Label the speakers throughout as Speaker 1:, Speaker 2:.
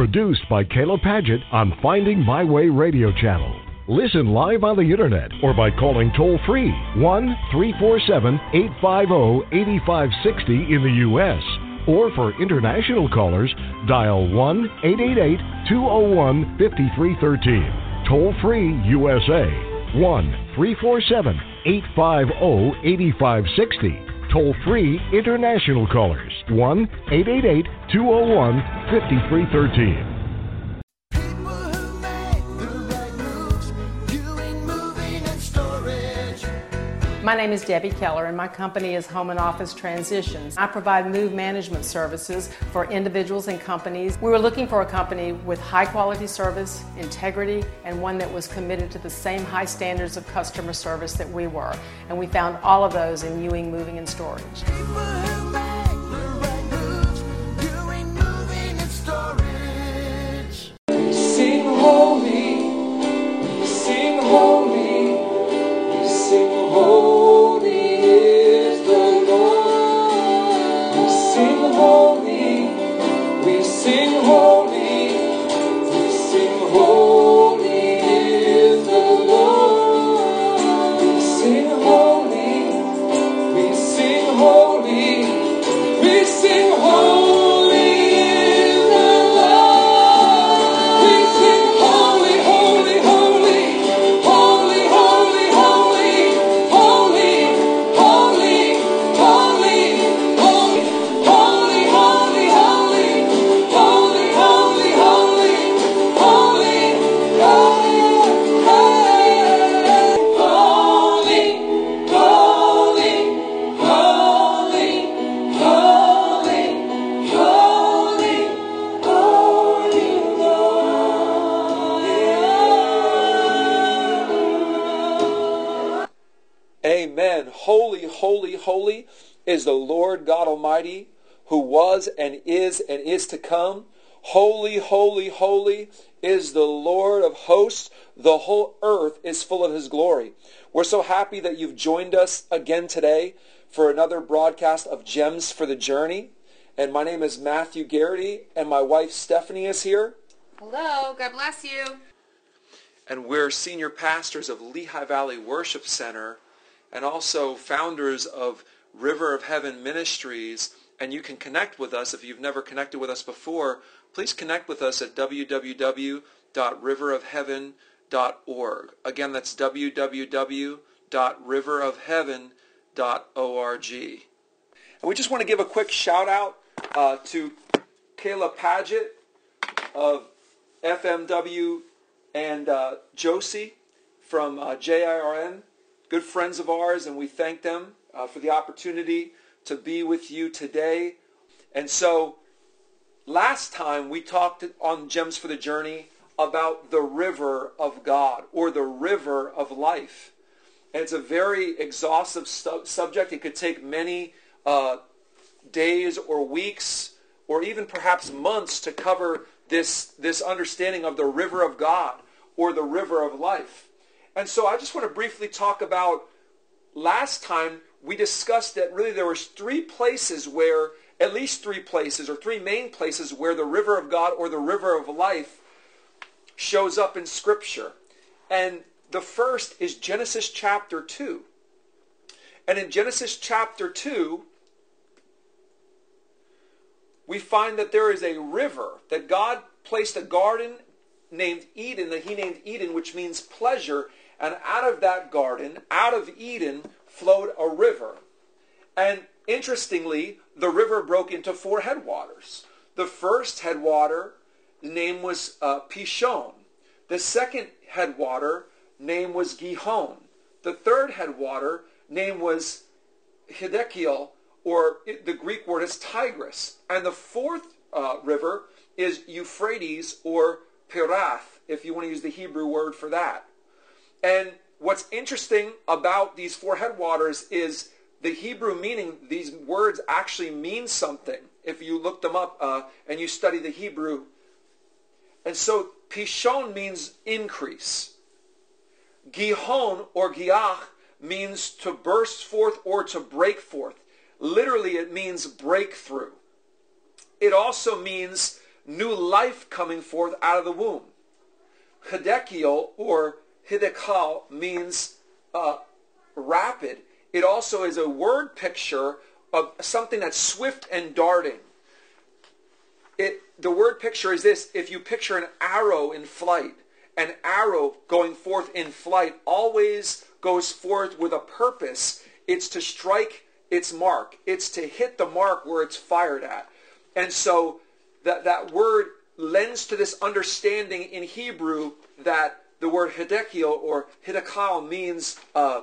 Speaker 1: Produced by Kayla Padgett on Finding My Way Radio Channel. Listen live on the internet or by calling toll-free 1-347-850-8560 in the U.S. Or for international callers, dial 1-888-201-5313. Toll-free USA, 1-347-850-8560. Toll-free international callers, 1-888-201-5313.
Speaker 2: My name is Debbie Keller, and my company is Home and Office Transitions. I provide move management services for individuals and companies. We were looking for a company with high quality service, integrity, and one that was committed to the same high standards of customer service that we were. And we found all of those in Ewing Moving and Storage.
Speaker 3: Sing holy, sing holy, sing holy. Amen. Holy, holy, holy is the Lord God Almighty, who was and is to come. Holy, holy, holy is the Lord of hosts. The whole earth is full of his glory. We're so happy that you've joined us again today for another broadcast of Gems for the Journey. And my name is Matthew Garrity, and my wife Stephanie is here.
Speaker 4: Hello, God bless you.
Speaker 3: And we're senior pastors of Lehigh Valley Worship Center and also founders of River of Heaven Ministries. And you can connect with us. If you've never connected with us before, please connect with us at www.riverofheaven.org. Again, that's www.riverofheaven.org. And we just want to give a quick shout out to Kayla Padgett of FMW and Josie from JIRN, good friends of ours, and we thank them for the opportunity to be with you today. And so last time we talked on Gems for the Journey about the river of God, or the river of life. And it's a very exhaustive subject. It could take many days or weeks or even perhaps months to cover this understanding of the river of God, or the river of life. And so I just want to briefly talk about, last time we discussed that really there were three places where, at least three places, or three main places where the river of God, or the river of life, shows up in Scripture. And the first is Genesis chapter 2. And in Genesis chapter 2, we find that there is a river, that God placed a garden named Eden, that he named Eden, which means pleasure. And out of that garden, out of Eden, flowed a river. And interestingly, the river broke into four headwaters. The first headwater, the name was Pishon. The second headwater, name was Gihon. The third headwater, name was Hiddekel, or the Greek word is Tigris. And the fourth river is Euphrates, or Pirath, if you want to use the Hebrew word for that. And what's interesting about these four headwaters is the Hebrew meaning. These words actually mean something if you look them up and you study the Hebrew. And so Pishon means increase. Gihon, or Giach, means to burst forth or to break forth. Literally, it means breakthrough. It also means new life coming forth out of the womb. Hidekiel or hidekal means rapid. It also is a word picture of something that's swift and darting. The word picture is this: if you picture an arrow in flight, an arrow going forth in flight always goes forth with a purpose. It's to strike its mark. It's to hit the mark where it's fired at. And so that word lends to this understanding in Hebrew that the word hidekiel or hidekal means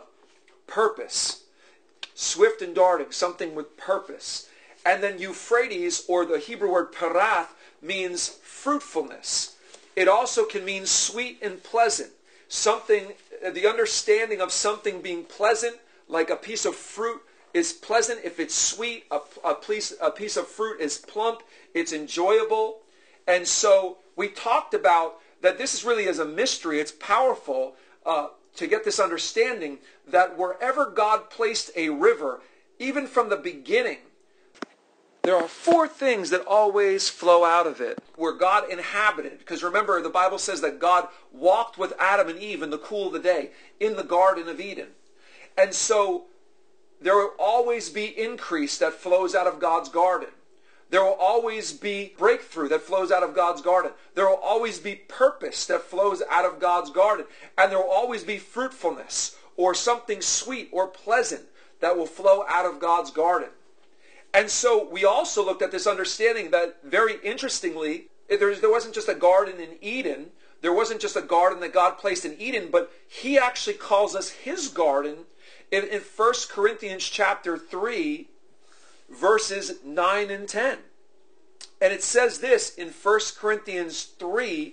Speaker 3: purpose. Swift and darting, something with purpose. And then Euphrates, or the Hebrew word parath, means fruitfulness. It also can mean sweet and pleasant. Something, the understanding of something being pleasant, like a piece of fruit is pleasant if it's sweet. A piece of fruit is plump. It's enjoyable. And so we talked about that this is really as a mystery. It's powerful to get this understanding that wherever God placed a river, even from the beginning, there are four things that always flow out of it where God inhabited. Because remember, the Bible says that God walked with Adam and Eve in the cool of the day in the Garden of Eden. And so there will always be increase that flows out of God's garden. There will always be breakthrough that flows out of God's garden. There will always be purpose that flows out of God's garden. And there will always be fruitfulness or something sweet or pleasant that will flow out of God's garden. And so we also looked at this understanding that, very interestingly, there wasn't just a garden in Eden. There wasn't just a garden that God placed in Eden, but he actually calls us his garden in 1 Corinthians chapter 3, verses 9 and 10. And it says this in 1 Corinthians 3,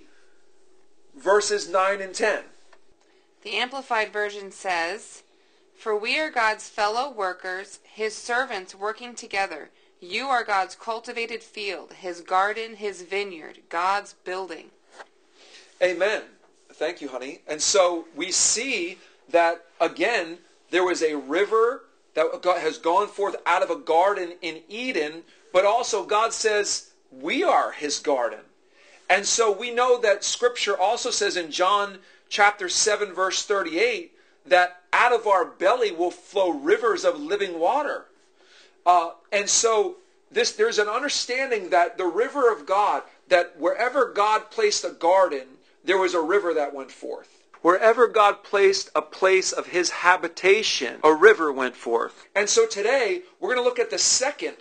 Speaker 3: verses 9 and 10.
Speaker 4: The Amplified Version says, "For we are God's fellow workers, his servants working together. You are God's cultivated field, his garden, his vineyard, God's building."
Speaker 3: Amen. Thank you, honey. And so we see that, again, there was a river that has gone forth out of a garden in Eden, but also God says we are his garden. And so we know that Scripture also says in John chapter 7, verse 38, that out of our belly will flow rivers of living water. And so there's an understanding that the river of God, that wherever God placed a garden, there was a river that went forth. Wherever God placed a place of his habitation, a river went forth. And so today, we're going to look at the second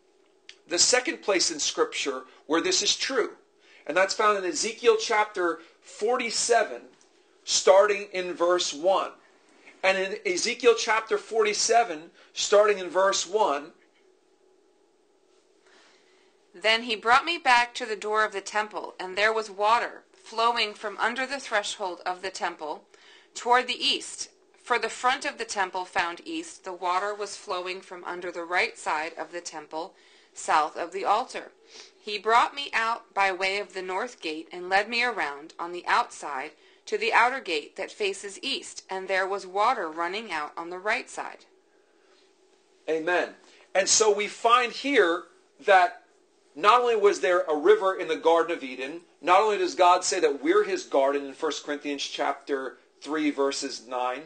Speaker 3: place in Scripture where this is true. And that's found in Ezekiel chapter 47, starting in verse 1. And in Ezekiel chapter 47, starting in verse 1,
Speaker 4: "Then he brought me back to the door of the temple, and there was water flowing from under the threshold of the temple toward the east. For the front of the temple found east, the water was flowing from under the right side of the temple, south of the altar. He brought me out by way of the north gate and led me around on the outside to the outer gate that faces east, and there was water running out on the right side."
Speaker 3: Amen. And so we find here that not only was there a river in the Garden of Eden, not only does God say that we're his garden in 1 Corinthians chapter 3, verse 9,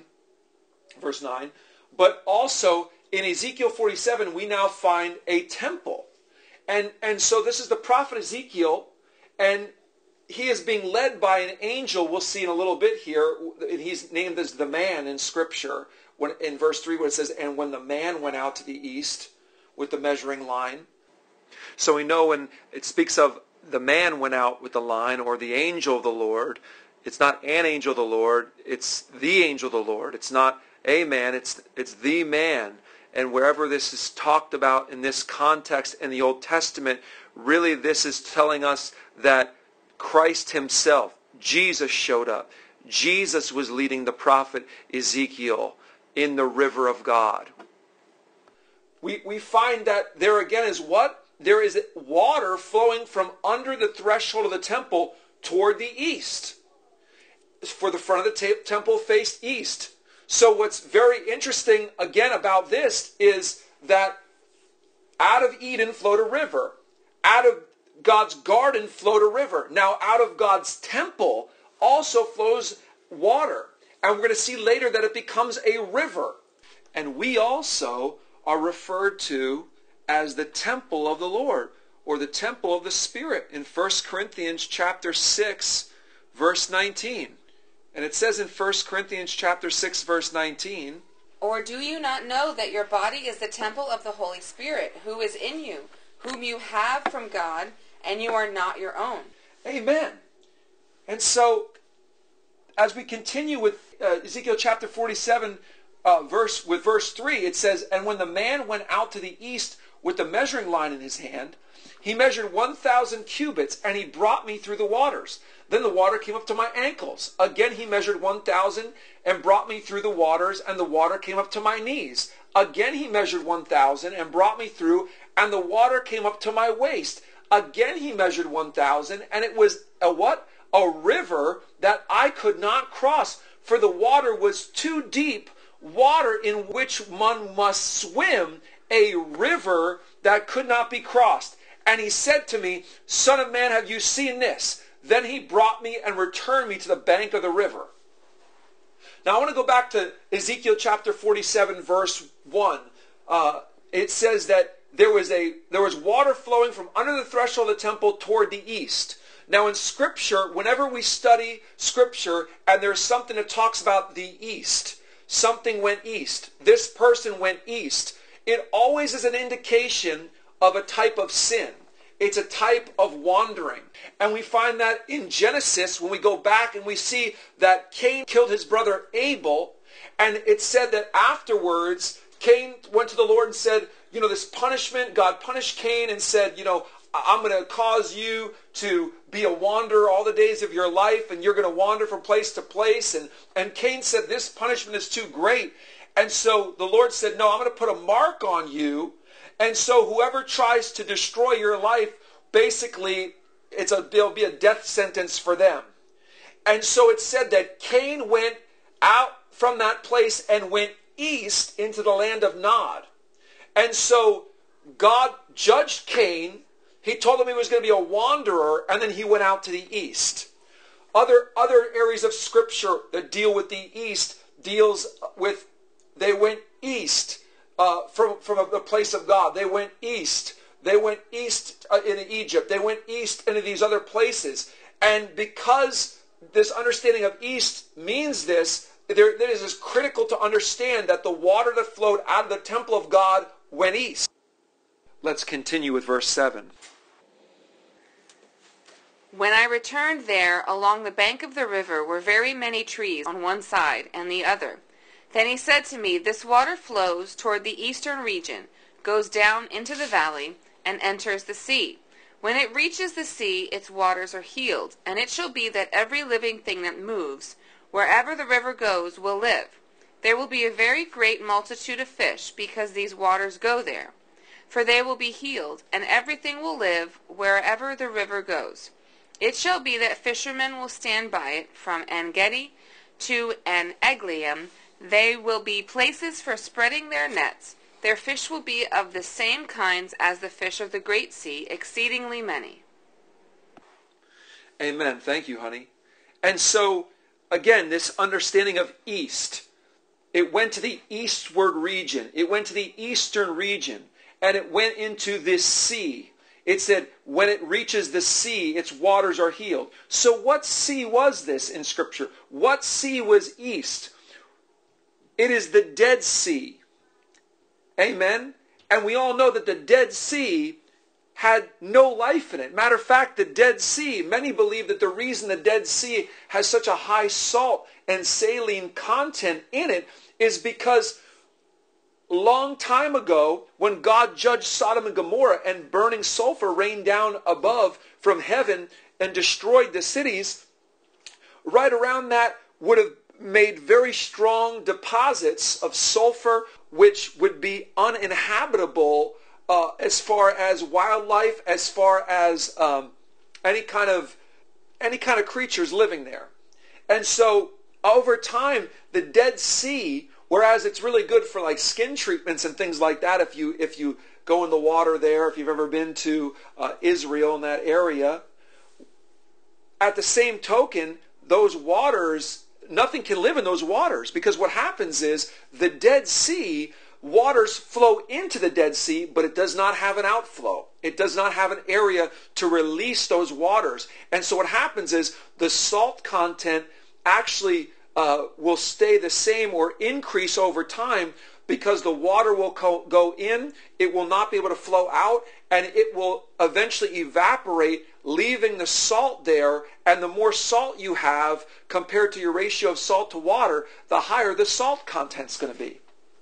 Speaker 3: but also in Ezekiel 47, we now find a temple. And so this is the prophet Ezekiel, and he is being led by an angel. We'll see in a little bit here. He's named as the man in Scripture. In verse 3 where it says, "And when the man went out to the east with the measuring line." So we know when it speaks of the man went out with the line, or the angel of the Lord, it's not an angel of the Lord, it's the angel of the Lord. It's not a man, it's the man. And wherever this is talked about in this context in the Old Testament, really this is telling us that Christ himself, Jesus, showed up. Jesus was leading the prophet Ezekiel in the river of God. We find that there again is what? There is water flowing from under the threshold of the temple toward the east. For the front of the temple faced east. So what's very interesting again about this is that out of Eden flowed a river. Out of God's garden flowed a river. Now out of God's temple also flows water. And we're going to see later that it becomes a river. And we also are referred to as the temple of the Lord, or the temple of the Spirit, in 1 Corinthians chapter 6, verse 19. And it says in 1 Corinthians chapter 6, verse 19,
Speaker 4: "Or do you not know that your body is the temple of the Holy Spirit, who is in you, whom you have from God, and you are not your own?"
Speaker 3: Amen. And so, as we continue with Ezekiel chapter 47, verse 3, it says, "And when the man went out to the east with the measuring line in his hand, he measured 1,000 cubits, and he brought me through the waters. Then the water came up to my ankles. Again he measured 1,000 and brought me through the waters, and the water came up to my knees. Again he measured 1,000 and brought me through, and the water came up to my waist. Again he measured 1,000, and it was a what? A river that I could not cross, for the water was too deep, water in which one must swim, a river that could not be crossed. And he said to me, Son of man, have you seen this? Then he brought me and returned me to the bank of the river." Now I want to go back to Ezekiel chapter 47, verse 1. It says that there was water flowing from under the threshold of the temple toward the east. Now in Scripture, whenever we study Scripture and there's something that talks about the east, something went east, this person went east, it always is an indication of a type of sin. It's a type of wandering. And we find that in Genesis, when we go back and we see that Cain killed his brother Abel, and it said that afterwards, Cain went to the Lord and said, this punishment, God punished Cain and said, I'm going to cause you to be a wanderer all the days of your life, and you're going to wander from place to place. And Cain said, this punishment is too great. And so the Lord said, no, I'm going to put a mark on you. And so whoever tries to destroy your life, basically, there'll be a death sentence for them. And so it said that Cain went out from that place and went east into the land of Nod. And so God judged Cain. He told him he was going to be a wanderer, and then he went out to the east. Other areas of Scripture that deal with the east deals with, they went east from the place of God. They went east. They went east into Egypt. They went east into these other places. And because this understanding of east means this, it is critical to understand that the water that flowed out of the temple of God went east. Let's continue with verse 7.
Speaker 4: "When I returned there, along the bank of the river were very many trees on one side and the other. Then he said to me, This water flows toward the eastern region, goes down into the valley, and enters the sea. When it reaches the sea, its waters are healed, and it shall be that every living thing that moves, wherever the river goes, will live. There will be a very great multitude of fish, because these waters go there. For they will be healed, and everything will live wherever the river goes. It shall be that fishermen will stand by it from En-gedi to En-eglaim. They will be places for spreading their nets. Their fish will be of the same kinds as the fish of the great sea, exceedingly many."
Speaker 3: Amen. Thank you, honey. And so, again, this understanding of east. It went to the eastward region. It went to the eastern region. And it went into this sea. It said, when it reaches the sea, its waters are healed. So what sea was this in Scripture? What sea was east? It is the Dead Sea. Amen? And we all know that the Dead Sea had no life in it. Matter of fact, the Dead Sea, many believe that the reason the Dead Sea has such a high salt and saline content in it is because long time ago, when God judged Sodom and Gomorrah and burning sulfur rained down above from heaven and destroyed the cities, right around that would have made very strong deposits of sulfur, which would be uninhabitable as far as wildlife, as far as any kind of creatures living there. And so over time, the Dead Sea, whereas it's really good for like skin treatments and things like that, if you go in the water there, if you've ever been to Israel in that area. At the same token, those waters, nothing can live in those waters, because what happens is the Dead Sea, waters flow into the Dead Sea, but it does not have an outflow. It does not have an area to release those waters. And so what happens is the salt content actually will stay the same or increase over time, because the water will go in, it will not be able to flow out, and it will eventually evaporate, leaving the salt there. And the more salt you have compared to your ratio of salt to water, the higher the salt content's going to be.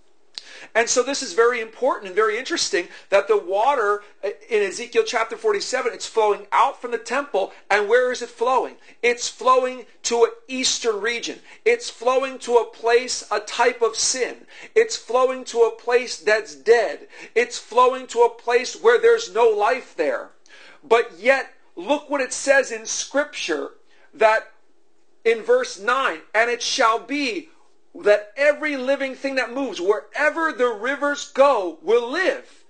Speaker 3: And so this is very important and very interesting, that the water in Ezekiel chapter 47, it's flowing out from the temple. And where is it flowing? It's flowing to an eastern region. It's flowing to a place, a type of sin. It's flowing to a place that's dead. It's flowing to a place where there's no life there. But yet, look what it says in Scripture, that in verse 9, and it shall be that every living thing that moves, wherever the rivers go, will live.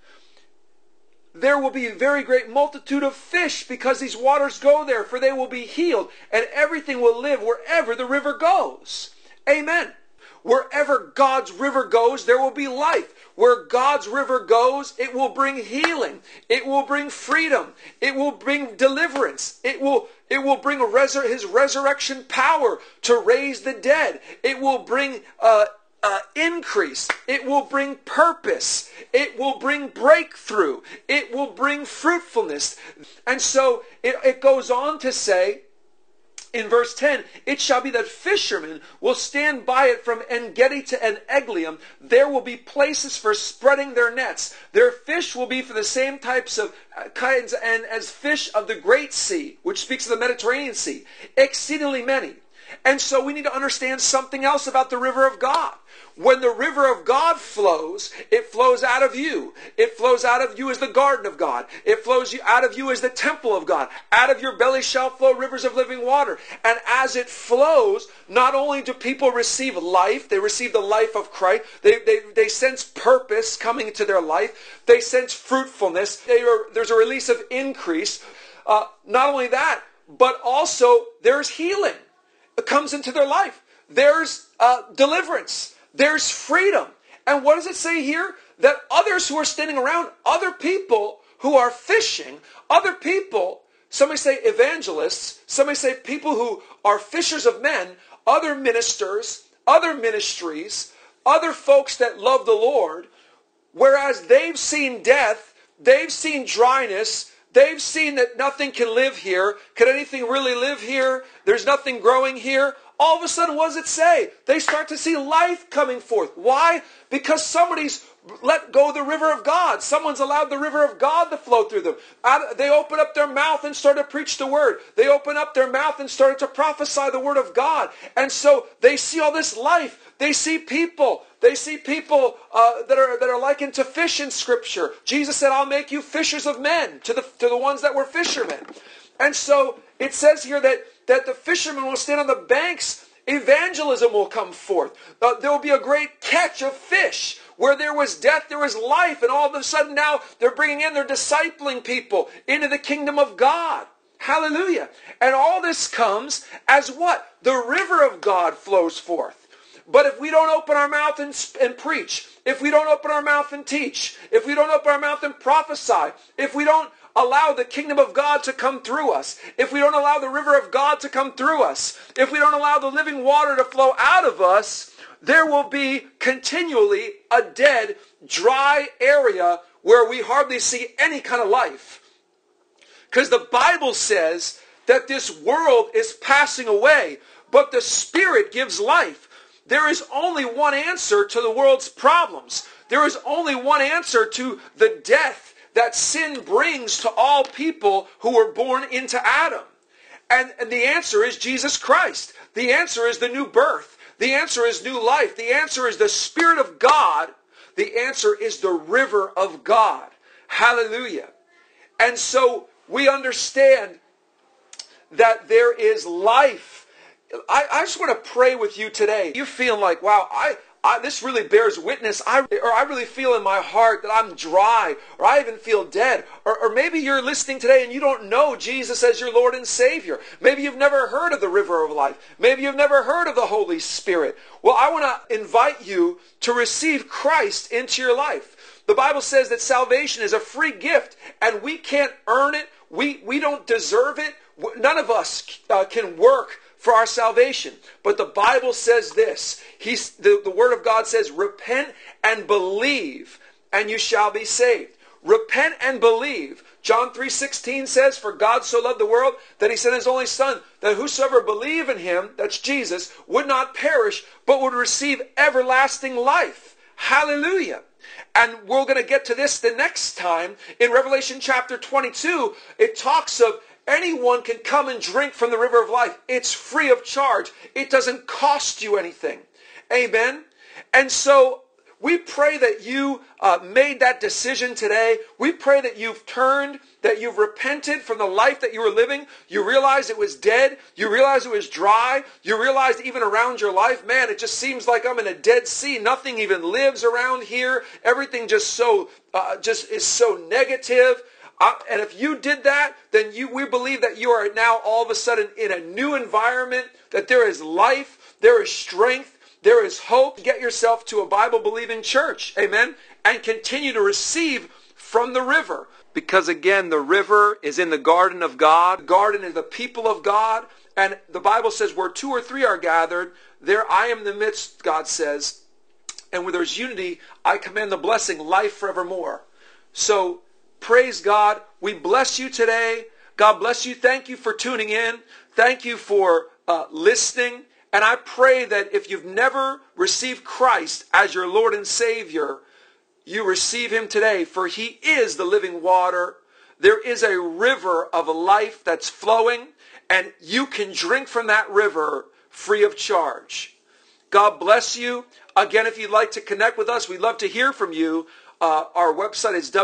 Speaker 3: There will be a very great multitude of fish, because these waters go there, for they will be healed, and everything will live wherever the river goes. Amen. Wherever God's river goes, there will be life. Where God's river goes, it will bring healing. It will bring freedom. It will bring deliverance. It will bring his resurrection power to raise the dead. It will bring increase. It will bring purpose. It will bring breakthrough. It will bring fruitfulness. And so it goes on to say, in verse 10, it shall be that fishermen will stand by it from En-Gedi to En-Eglaim. There will be places for spreading their nets. Their fish will be for the same types of kinds and as fish of the Great Sea, which speaks of the Mediterranean Sea, exceedingly many. And so we need to understand something else about the river of God. When the river of God flows, it flows out of you. It flows out of you as the garden of God. It flows out of you as the temple of God. Out of your belly shall flow rivers of living water. And as it flows, not only do people receive life, they receive the life of Christ. They sense purpose coming into their life. They sense fruitfulness. There's a release of increase. Not only that, but also there's healing. It comes into their life. There's deliverance. There's freedom. And what does it say here? That others who are standing around, other people who are fishing, other people, somebody say evangelists, somebody say people who are fishers of men, other ministers, other ministries, other folks that love the Lord, whereas they've seen death, they've seen dryness, they've seen that nothing can live here. Can anything really live here? There's nothing growing here. All of a sudden, what does it say? They start to see life coming forth. Why? Because somebody's let go the river of God. Someone's allowed the river of God to flow through them. They open up their mouth and start to preach the word. They open up their mouth and started to prophesy the word of God. And so they see all this life. They see people. They see people that are likened to fish in Scripture. Jesus said, "I'll make you fishers of men," to the ones that were fishermen. And so it says here that the fishermen will stand on the banks. Evangelism will come forth. There will be a great catch of fish. Where there was death, there was life. And all of a sudden now they're discipling people into the kingdom of God. Hallelujah. And all this comes as what? The river of God flows forth. But if we don't open our mouth and preach, if we don't open our mouth and teach, if we don't open our mouth and prophesy, if we don't allow the kingdom of God to come through us, if we don't allow the river of God to come through us, if we don't allow the living water to flow out of us, there will be continually a dead, dry area where we hardly see any kind of life. Because the Bible says that this world is passing away, but the Spirit gives life. There is only one answer to the world's problems. There is only one answer to the death that sin brings to all people who were born into Adam. And the answer is Jesus Christ. The answer is the new birth. The answer is new life. The answer is the Spirit of God. The answer is the river of God. Hallelujah. And so we understand that there is life. I just want to pray with you today. You're feeling like, wow, this really bears witness. I really feel in my heart that I'm dry, or I even feel dead. Or maybe you're listening today and you don't know Jesus as your Lord and Savior. Maybe you've never heard of the river of life. Maybe you've never heard of the Holy Spirit. Well, I want to invite you to receive Christ into your life. The Bible says that salvation is a free gift, and we can't earn it. We don't deserve it. None of us can work for our salvation. But the Bible says this. The Word of God says, repent and believe, and you shall be saved. Repent and believe. John 3:16 says, for God so loved the world that he sent his only Son, that whosoever believe in him, that's Jesus, would not perish, but would receive everlasting life. Hallelujah. And we're going to get to this the next time. In Revelation chapter 22, it talks of anyone can come and drink from the river of life. It's free of charge. It doesn't cost you anything. Amen. And so we pray that you made that decision today. We pray that you've turned, that you've repented from the life that you were living. You realized it was dead. You realized it was dry. You realized even around your life, man, it just seems like I'm in a dead sea. Nothing even lives around here. Everything just is so negative. And if you did that, then we believe that you are now all of a sudden in a new environment, that there is life, there is strength, there is hope. Get yourself to a Bible-believing church, amen, and continue to receive from the river. Because again, the river is in the garden of God. The garden is the people of God. And the Bible says where 2 or 3 are gathered, there I am in the midst, God says. And where there's unity, I command the blessing, life forevermore. So praise God. We bless you today. God bless you. Thank you for tuning in. Thank you for listening. And I pray that if you've never received Christ as your Lord and Savior, you receive him today, for he is the living water. There is a river of life that's flowing, and you can drink from that river free of charge. God bless you. Again, if you'd like to connect with us, we'd love to hear from you. Our website is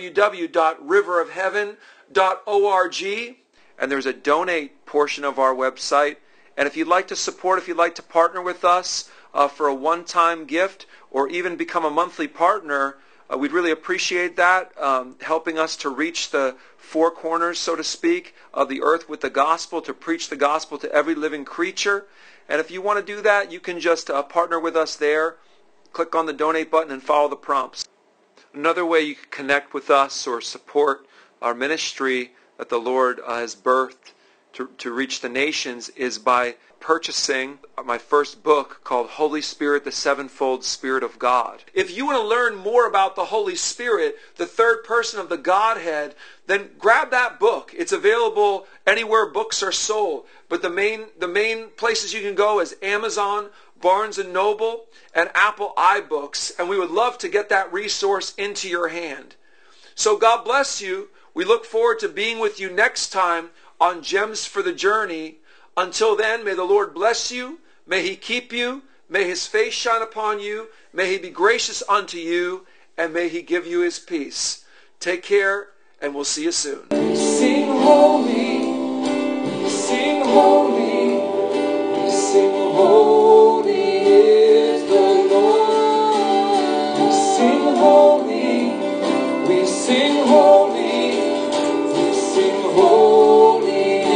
Speaker 3: www.riverofheaven.org, and there's a donate portion of our website. And if you'd like to support, if you'd like to partner with us for a one-time gift or even become a monthly partner, we'd really appreciate that, helping us to reach the 4 corners, so to speak, of the earth with the gospel, to preach the gospel to every living creature. And if you want to do that, you can just partner with us there. Click on the donate button and follow the prompts. Another way you can connect with us or support our ministry that the Lord has birthed to reach the nations is by purchasing my first book called Holy Spirit, the Sevenfold Spirit of God. If you want to learn more about the Holy Spirit, the third person of the Godhead, then grab that book. It's available anywhere books are sold. But the main places you can go is Amazon, Barnes & Noble, and Apple iBooks. And we would love to get that resource into your hand. So God bless you. We look forward to being with you next time on Gems for the Journey. Until then, may the Lord bless you. May he keep you. May his face shine upon you. May he be gracious unto you. And may he give you his peace. Take care, and we'll see you soon.
Speaker 5: We sing holy. We sing holy. We sing holy is the Lord. We sing holy. We sing holy. We sing holy.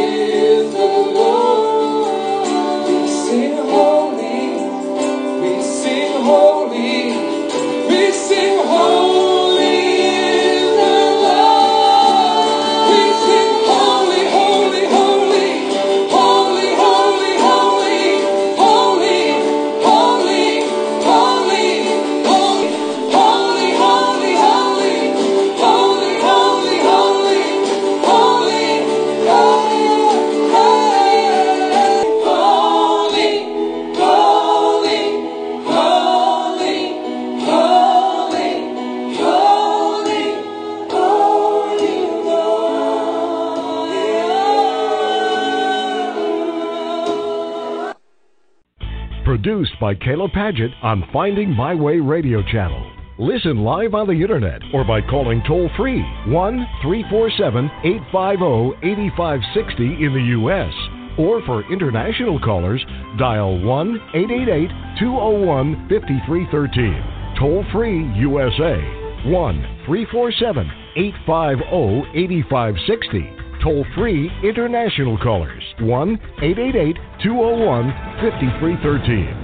Speaker 1: Produced by Kayla Padgett on Finding My Way Radio Channel. Listen live on the internet or by calling toll-free 1-347-850-8560 in the U.S. Or for international callers, dial 1-888-201-5313. Toll free USA, 1-347-850-8560. Toll free international callers, 1-888-201-5313.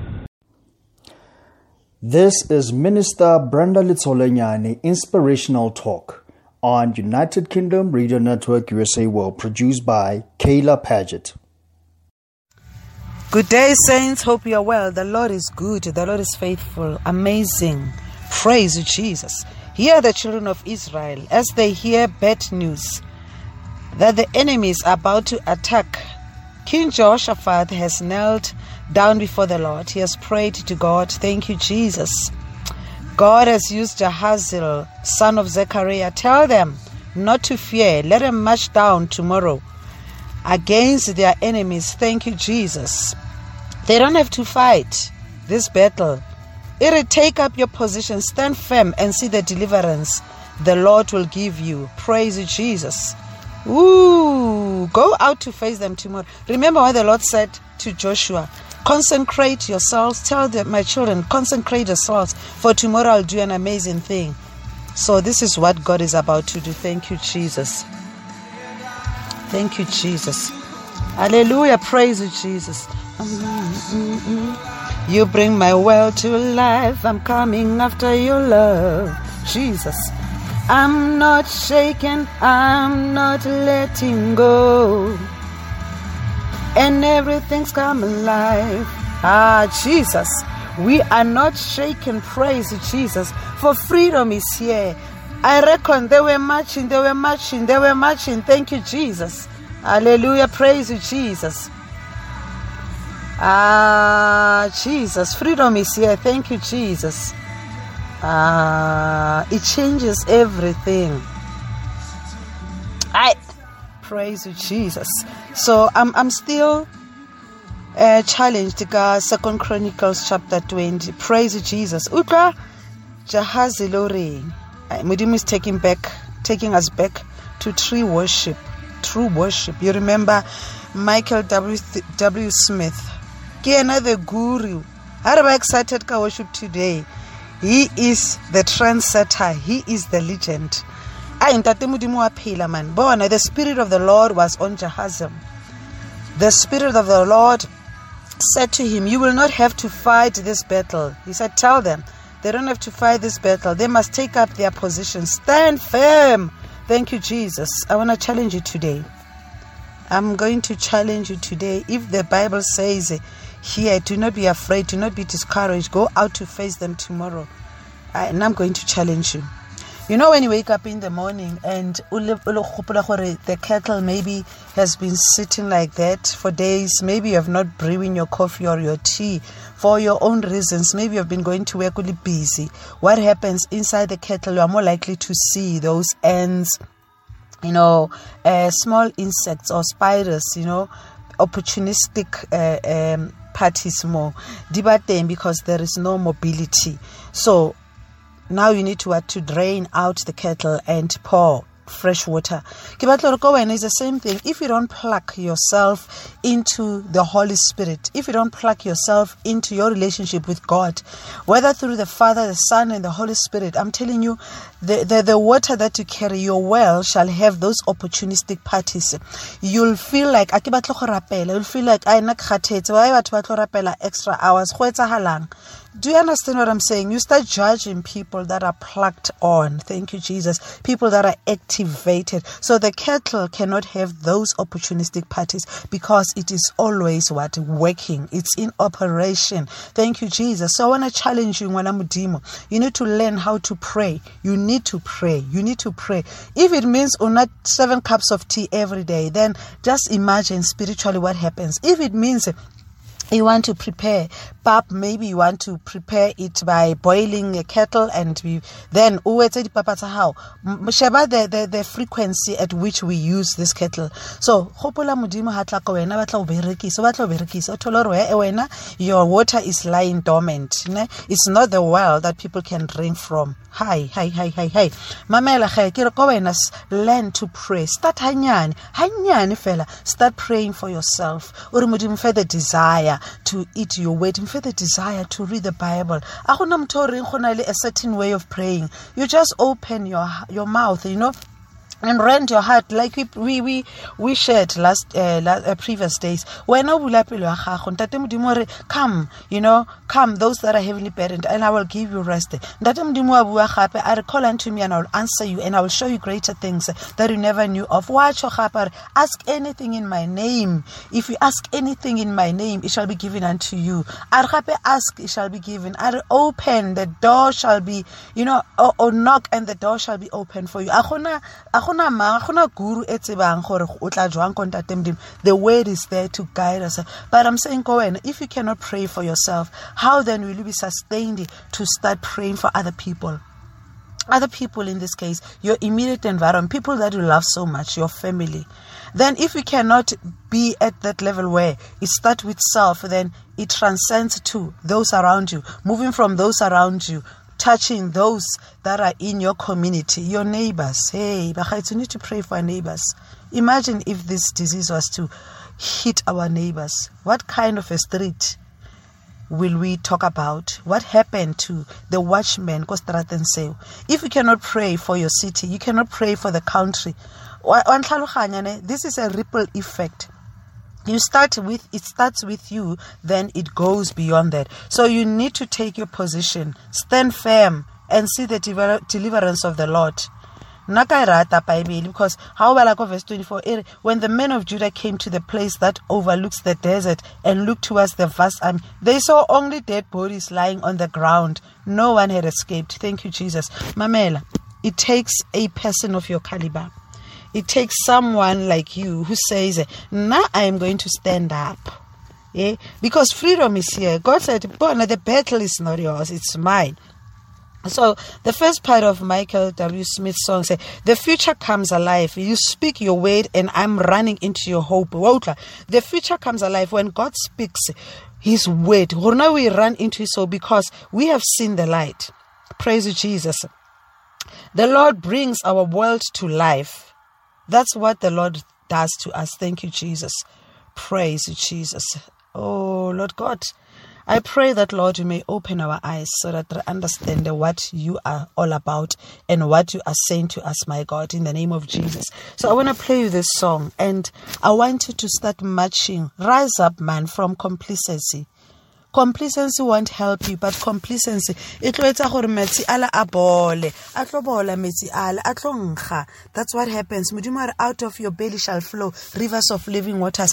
Speaker 6: This is Minister Brenda Litsolenyane Inspirational Talk on United Kingdom Radio Network USA World, produced by Kayla Paget.
Speaker 7: Good day, saints. Hope you are well. The Lord is good. The Lord is faithful. Amazing. Praise Jesus. Hear the children of Israel as they hear bad news that the enemy is about to attack. King Jehoshaphat has knelt down before the Lord. He has prayed to God. Thank you, Jesus. God has used Jahaziel, son of Zechariah. Tell them not to fear. Let them march down tomorrow against their enemies. Thank you, Jesus. They don't have to fight this battle. Take up your position, stand firm, and see the deliverance the Lord will give you. Praise Jesus. Go out to face them tomorrow. Remember what the Lord said to Joshua. Consecrate yourselves. Tell them, my children, consecrate yourselves, for tomorrow I'll do an amazing thing. So this is what God is about to do. Thank you, Jesus. Thank you, Jesus. Hallelujah. Praise you, Jesus. You bring my well to life. I'm coming after your love, Jesus. I'm not shaken. I'm not letting go. And everything's come alive. Jesus. We are not shaken. Praise Jesus. For freedom is here. I reckon they were marching. Thank you, Jesus. Hallelujah. Praise you, Jesus. Jesus. Freedom is here. Thank you, Jesus. It changes everything. Praise you, Jesus. So I'm still challenged. 2 Chronicles chapter 20. Praise you, Jesus. Uka Jahaziel. Mudim is taking us back to true worship. You remember Michael W. Smith. Another guru. How am I excited to worship today? He is the trendsetter. He is the legend. The Spirit of the Lord was on Jahaziel. The Spirit of the Lord said to him, you will not have to fight this battle. He said, tell them they don't have to fight this battle. They must take up their position. Stand firm. Thank you, Jesus. I want to challenge you today. I'm going to challenge you today. If the Bible says here, do not be afraid, do not be discouraged, go out to face them tomorrow. And I'm going to challenge you. You know, when you wake up in the morning and the kettle maybe has been sitting like that for days, maybe you have not brewing your coffee or your tea for your own reasons, maybe you have been going to work really busy. What happens inside the kettle? You are more likely to see those ants, small insects or spiders, opportunistic parties more. Because there is no mobility. So now you need to drain out the kettle and pour fresh water. It's the same thing. If you don't plug yourself into the Holy Spirit, if you don't plug yourself into your relationship with God, whether through the Father, the Son, and the Holy Spirit, I'm telling you, the water that you carry, your well, shall have those opportunistic parties. You'll feel like extra hours. Do you understand what I'm saying? You start judging people that are plugged on. Thank you, Jesus. People that are activated. So the kettle cannot have those opportunistic parties because it is always working. It's in operation. Thank you, Jesus. So I want to challenge you, Mwanamudimo. You need to learn how to pray. You need to pray. If it means not 7 cups of tea every day, then just imagine spiritually what happens. If it means you want to prepare pap, maybe you want to prepare it by boiling a kettle, and then the frequency at which we use this kettle. So your water is lying dormant. It's not the well that people can drink from. Hi. Mamela learn to pray. Start hanyani fella. Start praying for yourself. For the desire to eat your word, for the desire to read the Bible. A certain way of praying. You just open your mouth, and rend your heart, like we shared last previous days. Come, come, those that are heavily burdened, and I will give you rest. I recall unto me, and I will answer you, and I will show you greater things that you never knew of. Ask anything in my name. If you ask anything in my name, it shall be given unto you. Ask, it shall be given. Open, the door shall be, or knock, and the door shall be open for you. The word is there to guide us. But I'm saying, if you cannot pray for yourself, how then will you be sustained to start praying for other people? Other people, in this case, your immediate environment, people that you love so much, your family. Then if you cannot be at that level where it starts with self, then it transcends to those around you, moving from those around you, touching those that are in your community, your neighbors. Hey, you need to pray for our neighbors. Imagine if this disease was to hit our neighbors. What kind of a street will we talk about? What happened to the watchmen? If you cannot pray for your city, you cannot pray for the country. This is a ripple effect. It starts with you, then it goes beyond that. So you need to take your position, stand firm, and see the deliverance of the Lord. Because how well I go verse 24, when the men of Judah came to the place that overlooks the desert and looked towards the vast army, they saw only dead bodies lying on the ground. No one had escaped. Thank you, Jesus. Mamela, it takes a person of your caliber. It takes someone like you who says, now I am going to stand up. Yeah? Because freedom is here. God said, the battle is not yours, it's mine. So the first part of Michael W. Smith's song says, the future comes alive. You speak your word and I'm running into your hope. The future comes alive when God speaks his word. Now we run into his hope because we have seen the light. Praise you, Jesus. The Lord brings our world to life. That's what the Lord does to us. Thank you, Jesus. Praise you, Jesus. Oh, Lord God, I pray that, Lord, you may open our eyes so that we understand what you are all about and what you are saying to us, my God, in the name of Jesus. So I want to play you this song, and I want you to start marching. Rise up, man, from complacency. Complacency won't help you, but complacency that's what happens. Out of your belly shall flow rivers of living waters.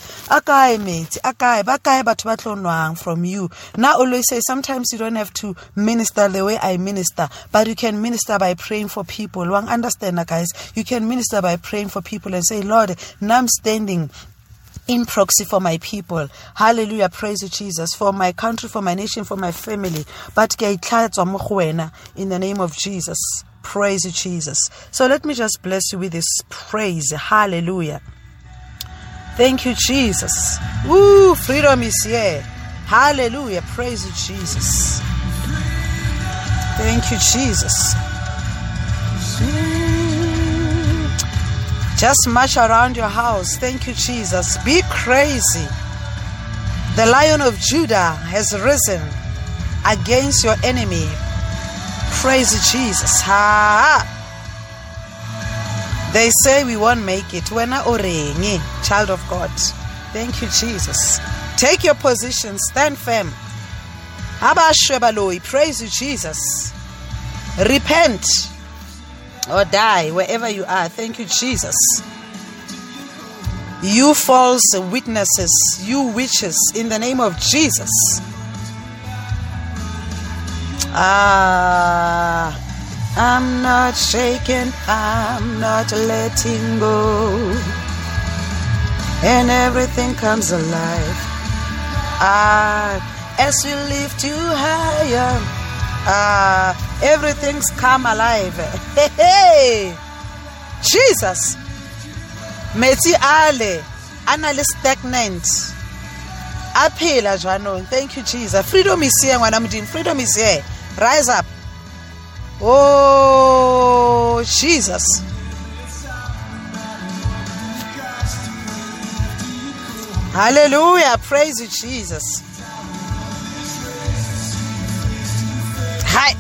Speaker 7: From you. Now always say, sometimes you don't have to minister the way I minister, but you can minister by praying for people. Understand, guys, you can minister by praying for people and say, Lord, now I'm standing in proxy for my people. Hallelujah. Praise you, Jesus. For my country, for my nation, for my family. But in the name of Jesus. Praise you, Jesus. So let me just bless you with this praise. Hallelujah. Thank you, Jesus. Woo, freedom is here. Hallelujah. Praise you, Jesus. Thank you, Jesus. Just march around your house. Thank you, Jesus. Be crazy. The Lion of Judah has risen against your enemy. Praise Jesus. They say we won't make it. We're not orengi, child of God. Thank you, Jesus. Take your position. Stand firm. Praise you, Jesus. Repent or die wherever you are. Thank you, Jesus. You false witnesses, you witches, in the name of Jesus. I'm not shaken, I'm not letting go, and everything comes alive. As we lift you higher, everything's come alive. Hey, hey. Jesus. Metsi ale anale stagnant. Aphela jwanong. Thank you, Jesus. Freedom is here, ngwanamdini. Freedom is here. Rise up. Oh, Jesus. Hallelujah. Praise you, Jesus. Hi.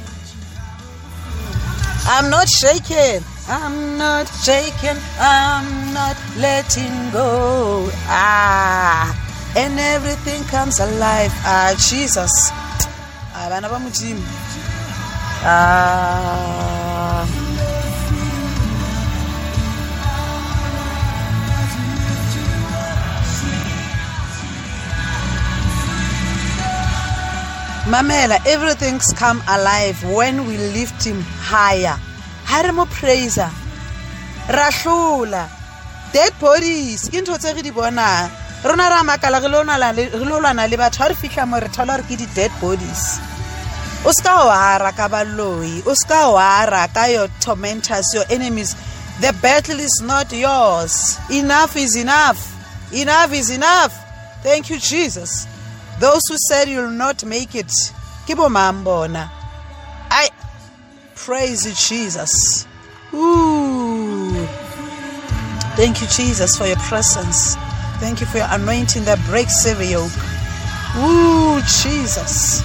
Speaker 7: I'm not shaken. I'm not shaken. I'm not letting go. And everything comes alive. Jesus. Abana ba Modimo. Mamela, everything's come alive when we lift him higher. Haremo praiser. Rashula. Dead bodies. Into tse re di bona. Rona ra makala re lona le batho ha re fihla mo re thola re ke di dead bodies. O ska wara ka baloi. O ska wara ka your tormentors, your enemies. The battle is not yours. Enough is enough. Enough is enough. Thank you, Jesus. Those who said you'll not make it, kibo mambona. I praise you, Jesus. Ooh. Thank you, Jesus, for your presence. Thank you for your anointing that breaks every yoke. Ooh, Jesus.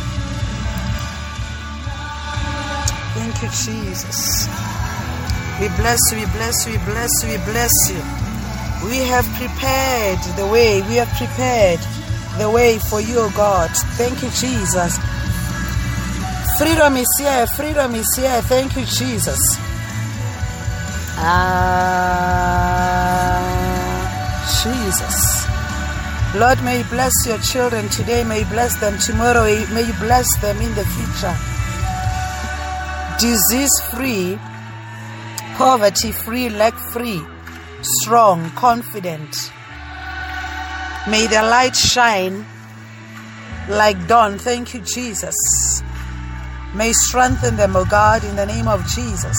Speaker 7: Thank you, Jesus. We bless you, we bless you, we bless you, we bless you. We have prepared the way. We have prepared the way for you, oh God. Thank you, Jesus. Freedom is here. Freedom is here. Thank you, Jesus. Jesus. Lord, may you bless your children today. May you bless them tomorrow. May you bless them in the future. Disease-free, poverty-free, lack-free, strong, confident. May their light shine like dawn. Thank you, Jesus. May strengthen them, O God, in the name of Jesus.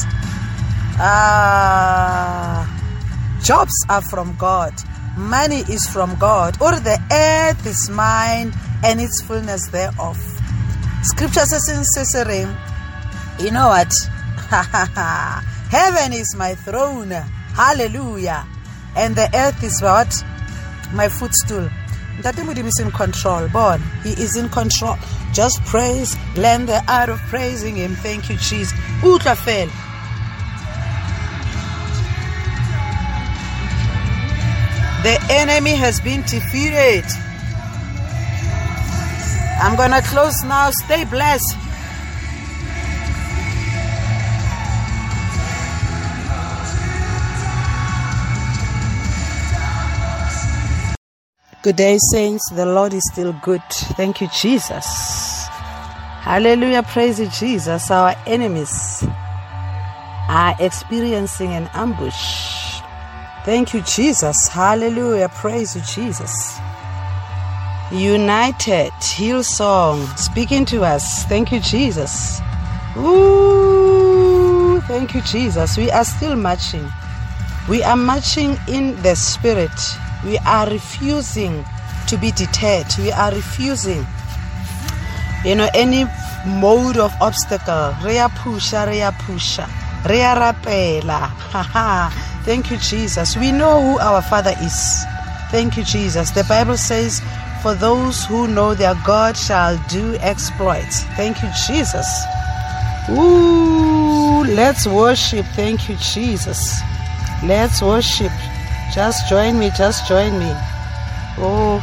Speaker 7: Jobs are from God. Money is from God. Or the earth is mine and its fullness thereof. Scripture says in Caesarea, you know what? Heaven is my throne. Hallelujah. And the earth is what? My footstool. That Modimo is in control. Born. He is in control. Just praise. Learn the art of praising him. Thank you, Jesus. Utlafel. The enemy has been defeated. I'm gonna close now. Stay blessed. Good day, saints. The Lord is still good. Thank you, Jesus. Hallelujah. Praise you, Jesus. Our enemies are experiencing an ambush. Thank you, Jesus. Hallelujah. Praise you, Jesus. United Hillsong speaking to us. Thank you, Jesus. Ooh, thank you, Jesus. We are still marching. We are marching in the Spirit. We are refusing to be deterred. We are refusing, any mode of obstacle. Rea pusha, rea rapela. Thank you, Jesus. We know who our Father is. Thank you, Jesus. The Bible says, for those who know their God shall do exploits. Thank you, Jesus. Ooh, let's worship. Thank you, Jesus. Let's worship. Just join me, just join me. Oh,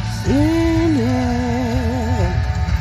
Speaker 7: yeah.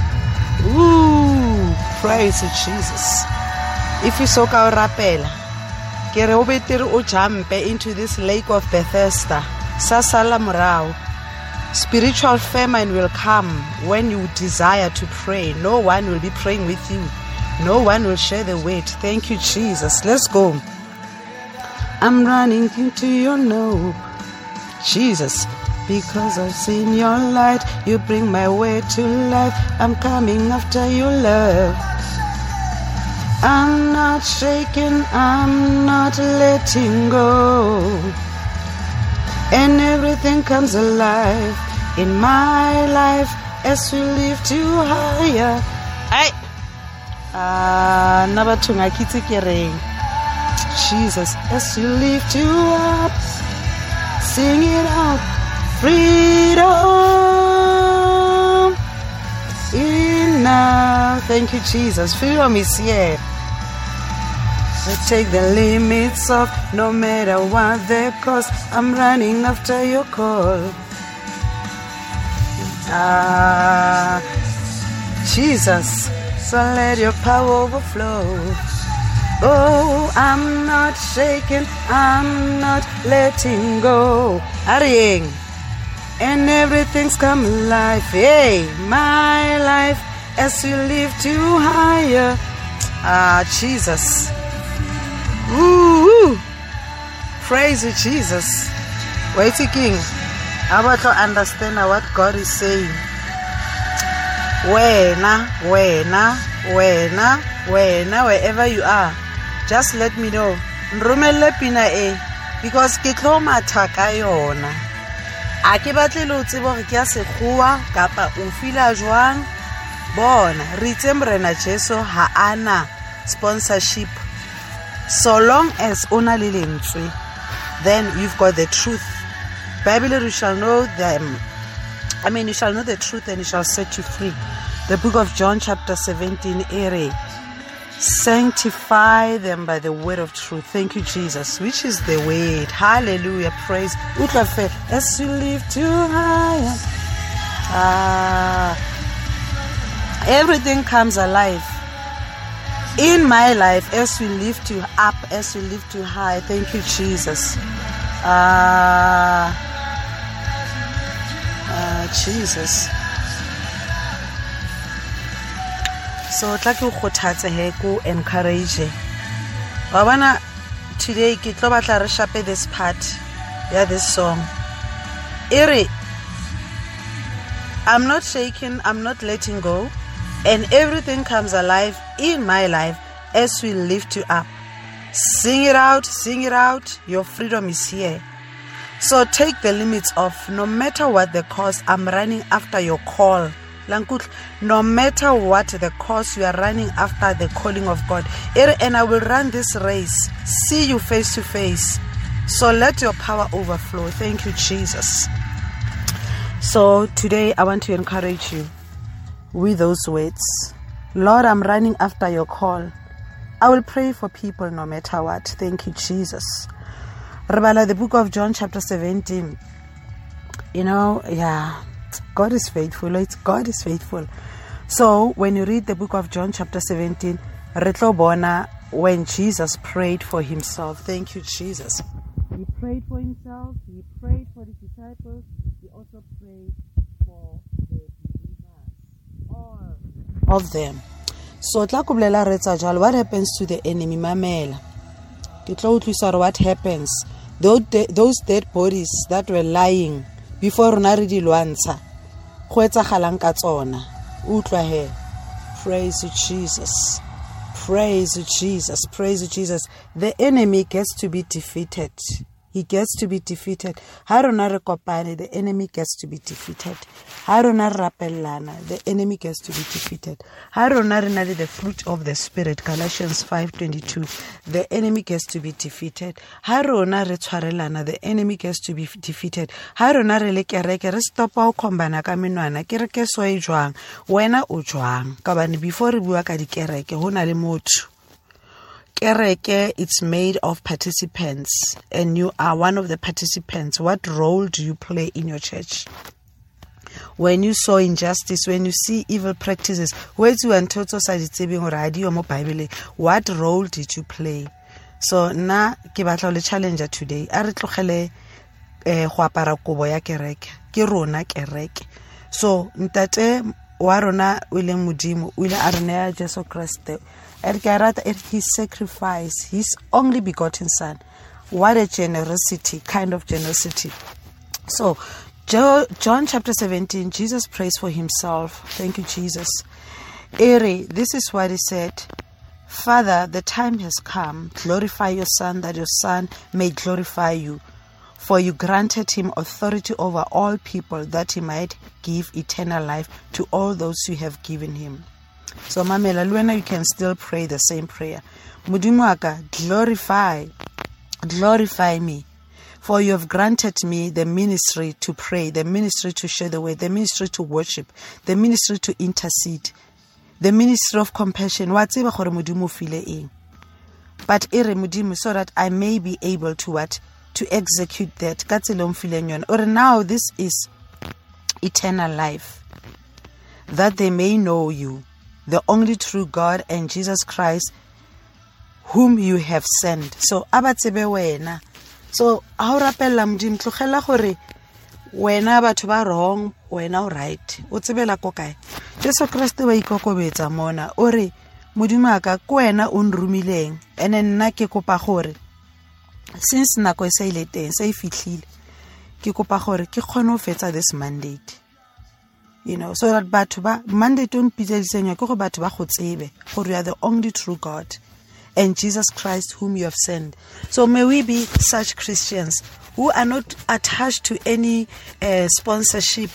Speaker 7: Ooh, praise you, Jesus. If you so ka rapela, ke re o betere o jump into this lake of Bethesda. Sasala morao. Spiritual famine will come when you desire to pray. No one will be praying with you. No one will share the weight. Thank you, Jesus. Let's go. I'm running into your love. Jesus, Because I've seen your light, you bring my way to life. I'm coming after your love. I'm not shaken, I'm not letting go. And everything comes alive in my life as we lift you higher. Nabatunga kitikereng. Jesus, as we lift you up, sing it out. Freedom. Enough. Thank you, Jesus. Freedom is here. I take the limits off, no matter what they cost. I'm running after your call. Jesus, so let your power overflow. Oh, I'm not shaken, I'm not letting go. Hurrying, and everything's come alive. Hey, my life as we lift you higher. Jesus. Woo! Praise you, Jesus. Wait, King. I want to understand what God is saying. Wherever you are, just let me know. Nromelle pina e, because ke tlo matha ka yona. A ke batle lo tsebo gore ke a sekgowa kapa o fila jwang. Bona, re itse morena Jesu ha ana sponsorship. So long as ona le lentswe, then you've got the truth. Bible, you shall know them. You shall know the truth and it shall set you free. The book of John chapter 17, ere. Sanctify them by the word of truth. Thank you, Jesus, which is the word. Hallelujah. Praise. As you lift you higher. Everything comes alive in my life as we lift you up, as we lift you high. Thank you, Jesus. Jesus. So tla ke go thatse he go encourage. Wa bona today ke tlo batla re shape this part this song. Ere I'm not shaken, I'm not letting go, and everything comes alive in my life as we lift you up. Sing it out, your freedom is here. So take the limits off. No matter what the cost, I'm running after your call. No matter what the cost, you are running after the calling of God. And I will run this race, see you face to face. So let your power overflow. Thank you, Jesus. So today I want to encourage you with those words. Lord, I'm running after your call. I will pray for people no matter what. Thank you, Jesus. Rebala, the book of John chapter 17. God is faithful. God is faithful. So when you read the book of John chapter 17, Retlobona, when Jesus prayed for himself. Thank you, Jesus. He prayed for himself. He prayed for the disciples. He also prayed for the believers, all of them. So what happens to the enemy? Mamela. What happens? Those dead bodies that were lying before Runari Luanza. Praise you, Jesus. Praise you, Jesus. Praise you, Jesus. The enemy gets to be defeated. He gets to be defeated. The enemy gets to be defeated. The enemy gets to be defeated. The fruit of the Spirit, Galatians 5:22. The enemy gets to be defeated. The enemy gets to be defeated. Before Kereke, it's made of participants, and you are one of the participants. What role do you play in your church? When you saw injustice, when you see evil practices, what role did you play? So na ke batla le challenger today. A re tlogele go apara kobo ya kereke. Ke rona kereke. So ntate wa rona o le modimo o ile a re nea Jesu Kriste. He sacrificed his only begotten son. What a generosity, kind of generosity. So John chapter 17, Jesus prays for himself. Thank you, Jesus. This is what he said. Father, the time has come. Glorify your Son, that your Son may glorify you. For you granted him authority over all people, that he might give eternal life to all those you have given him. So, Mamela Luena, you can still pray the same prayer. Modimo wa ka, glorify me. For you have granted me the ministry to pray, the ministry to share the word, the ministry to worship, the ministry to intercede, the ministry of compassion. Wa tseba gore Modimo file eng. But Modimo, so that I may be able to what? To execute that. Ka tsela o mfileng yona. Or now this is eternal life, that they may know you, the only true God, and Jesus Christ, whom you have sent. So abatsebe wena. So ha o rapella Modimo tlogela gore wena batho ba wrong, wena o right. O tsebela ko kae? Jesu Kriste wa ikokobetsa mona. Ore Modimo aka ko wena o nrumileng, ene nna ke kopa gore since nako e sa ile teng sa e fitlhile ke kopa gore ke kgone ho fetsa this mandate, so that batho ba mandate o mpitsediseng ke go batho ba go tsebe gore you are the only true God and Jesus Christ whom you have sent. So may we be such Christians who are not attached to any sponsorship,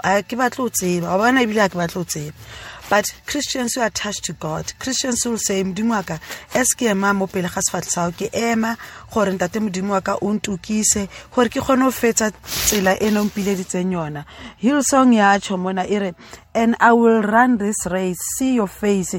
Speaker 7: but Christians who are attached to God. Christians who will say, Modimo wa ka, eske ema mo pele ga sefatlhe sa ke ema gore ntate Modimo wa ka o ntukise gore ke kgone ho fetsa tsela eno mpileditseng yona. Hillsong ya tsho mona ere, and I will run this race, see you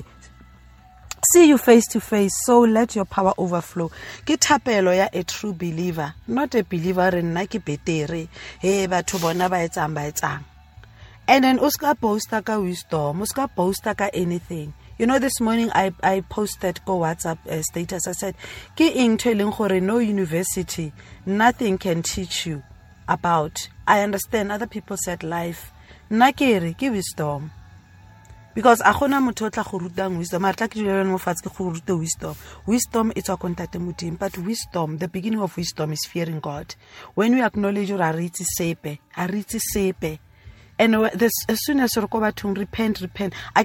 Speaker 7: face to face, so let your power overflow. Ke thapelo ya a true believer, not a believer re nna ke betere he batho bona ba etsang. And then uska posta ka wisdom, uska posta ka anything. This morning I posted go WhatsApp status. I said, ke eng telling gore no university, nothing can teach you about. I understand other people said life. Nna ke re ke wisdom. Because a gona motho o tla go rutang wisdom, a tla ke dilelo mo fatshe ke go ruta wisdom. Wisdom it's a contact Modimo, but wisdom, the beginning of wisdom is fearing God. When we acknowledge your a ritse sepe. And as soon as you repent. I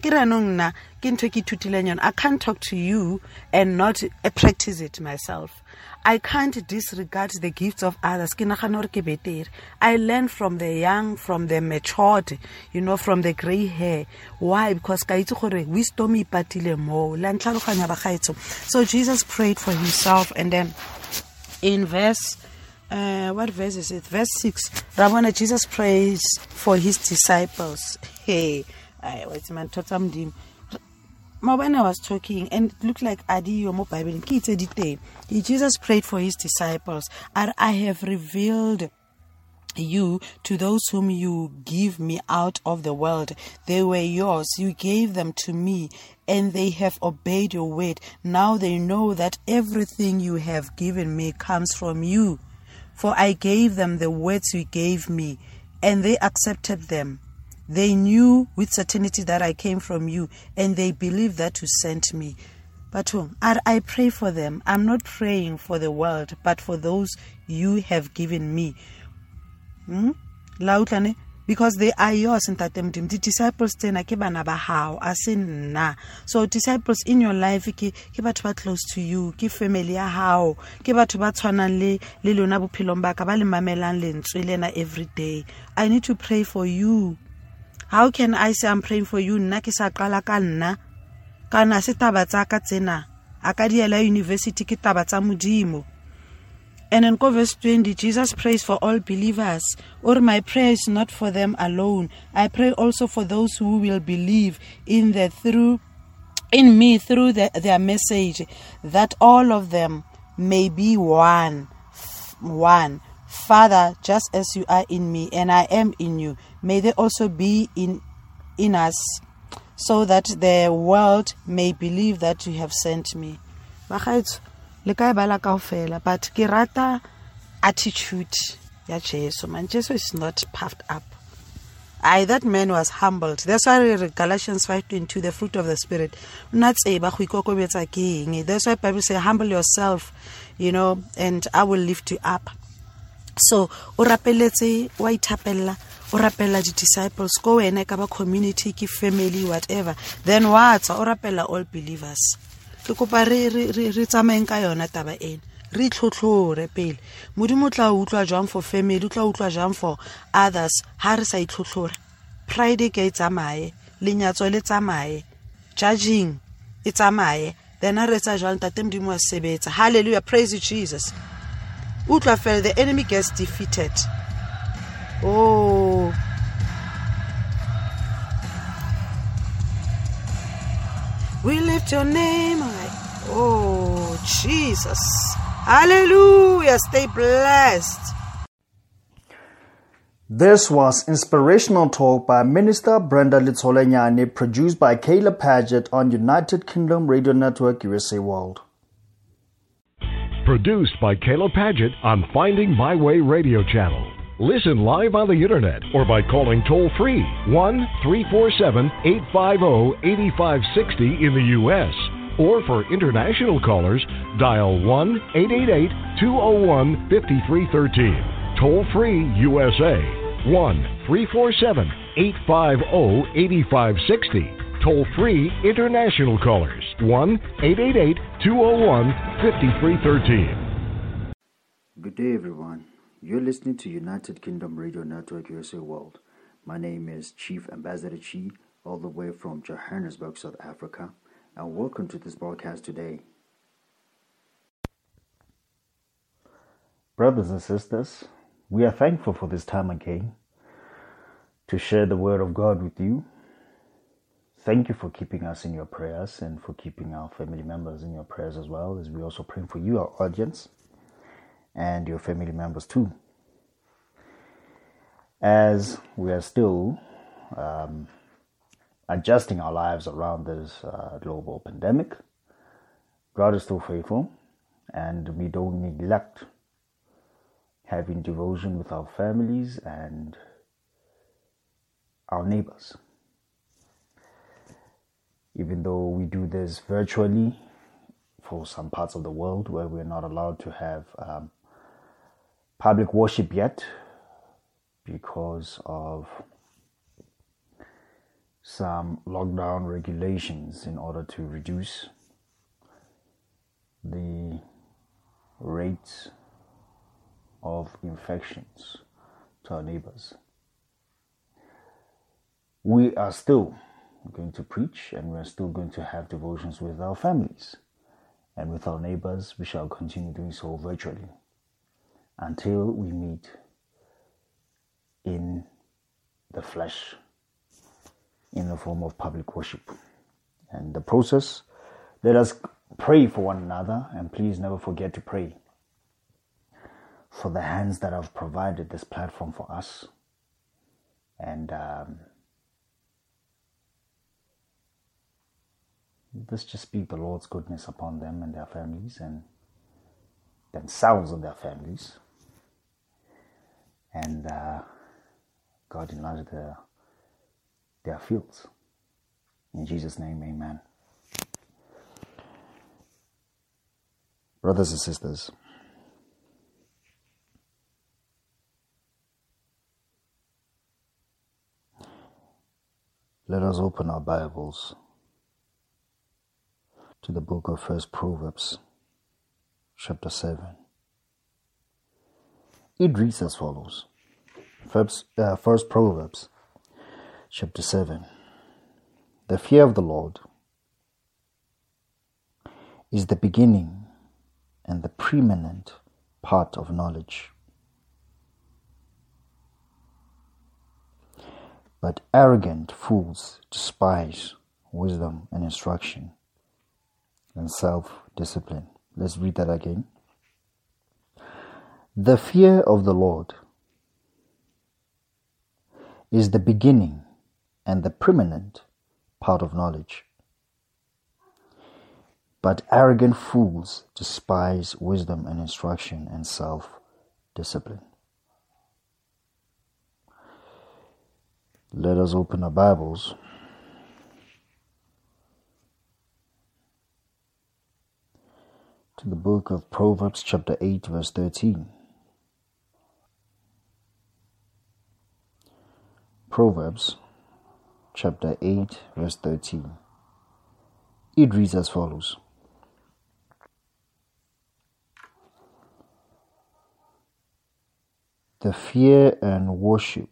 Speaker 7: can't talk to you and not practice it myself. I can't disregard the gifts of others. I learn from the young, from the matured, from the gray hair. Why? Because wisdom ipatile mo. So Jesus prayed for himself, and then in verse what verse is it? Verse 6. Ramona, Jesus prays for his disciples. Hey, what's my totam dim? When I was talking, and it looked like Adi your Bible. Jesus prayed for his disciples, and I have revealed you to those whom you give me out of the world. They were yours. You gave them to me, and they have obeyed your word. Now they know that everything you have given me comes from you. For I gave them the words you gave me, and they accepted them. They knew with certainty that I came from you, and they believed that you sent me. But I pray for them. I'm not praying for the world, but for those you have given me. Because they are yours in Tatemdim. The disciples tena ke bana ba hao, asin na. So disciples in your life ke batho ba close to you, ke family ya hao, ke batho ba tshwanang le lona bophelong ba ka ba le mamelang lentswe lena every day. I need to pray for you. How can I say I'm praying for you? Nna ke sa qala ka nna. Kana se taba tsa ka tsena. Aka diela university ke taba tsa Modimo. And in verse 20, Jesus prays for all believers. Or my prayer is not for them alone. I pray also for those who will believe in me through their message, that all of them may be one. Father, just as you are in me and I am in you, may they also be in us, so that the world may believe that you have sent me. But ke rata attitude ya Jesu. Man, Jesu is not puffed up. That man was humbled. That's why Galatians 5:22, the fruit of the Spirit. That's why Bible says, humble yourself, and I will lift you up. So o rapeletse wa ithapella o rapella di disciples go wena ka ba community ki family whatever, then what o rapella all believers. Ke kopa re tsamaeng ka yona taba ena, re tlhotlhore pele modimo tla utlwa jang for family, tla utlwa jang for others ha re sa itlhotlhore. Pride ke tsamaye, lenyatso le tsamaye, judging e tsamaye, then a re tsa jang tate modimo a sebetsa. Hallelujah, praise you Jesus. Utlwa fell, the enemy gets defeated. Oh, we lift your name high. Oh, Jesus. Hallelujah. Stay blessed.
Speaker 6: This was Inspirational Talk by Minister Brenda Litsolenyane, produced by Kayla Paget on United Kingdom Radio Network USA World.
Speaker 1: Produced by Kayla Paget on Finding My Way Radio Channel. Listen live on the internet or by calling toll-free 1-347-850-8560 in the U.S. Or for international callers, dial 1-888-201-5313. Toll-free USA 1-347-850-8560. Toll-free international callers 1-888-201-5313.
Speaker 6: Good day, everyone. You're listening to United Kingdom Radio Network USA World. My name is Chief Ambassador Chi, all the way from Johannesburg, South Africa, and welcome to this broadcast today. Brothers and sisters, we are thankful for this time again to share the Word of God with you. Thank you for keeping us in your prayers and for keeping our family members in your prayers as well, as we also pray for you, our audience, and your family members too. As we are still adjusting our lives around this global pandemic, God is still faithful, and we don't neglect having devotion with our families and our neighbors. Even though we do this virtually for some parts of the world where we're not allowed to have public worship yet because of some lockdown regulations in order to reduce the rates of infections to our neighbors. We are still going to preach, and we're still going to have devotions with our families and with our neighbors. We shall continue doing so virtually until we meet in the flesh in the form of public worship. And the process, let us pray for one another, and please never forget to pray for the hands that have provided this platform for us. And let's just speak the Lord's goodness upon them and their families and themselves and their families. And God enlarge their fields. In Jesus' name, amen. Brothers and sisters, let us open our Bibles to the book of First Proverbs, chapter 7. It reads as follows. First Proverbs, chapter 7. The fear of the Lord is the beginning and the preeminent part of knowledge. But arrogant fools despise wisdom and instruction and self-discipline. Let's read that again. The fear of the Lord is the beginning and the preeminent part of knowledge. But arrogant fools despise wisdom and instruction and self-discipline. Let us open our Bibles to the book of Proverbs chapter 8 verse 13. Proverbs chapter 8 verse 13. It reads as follows. The fear and worship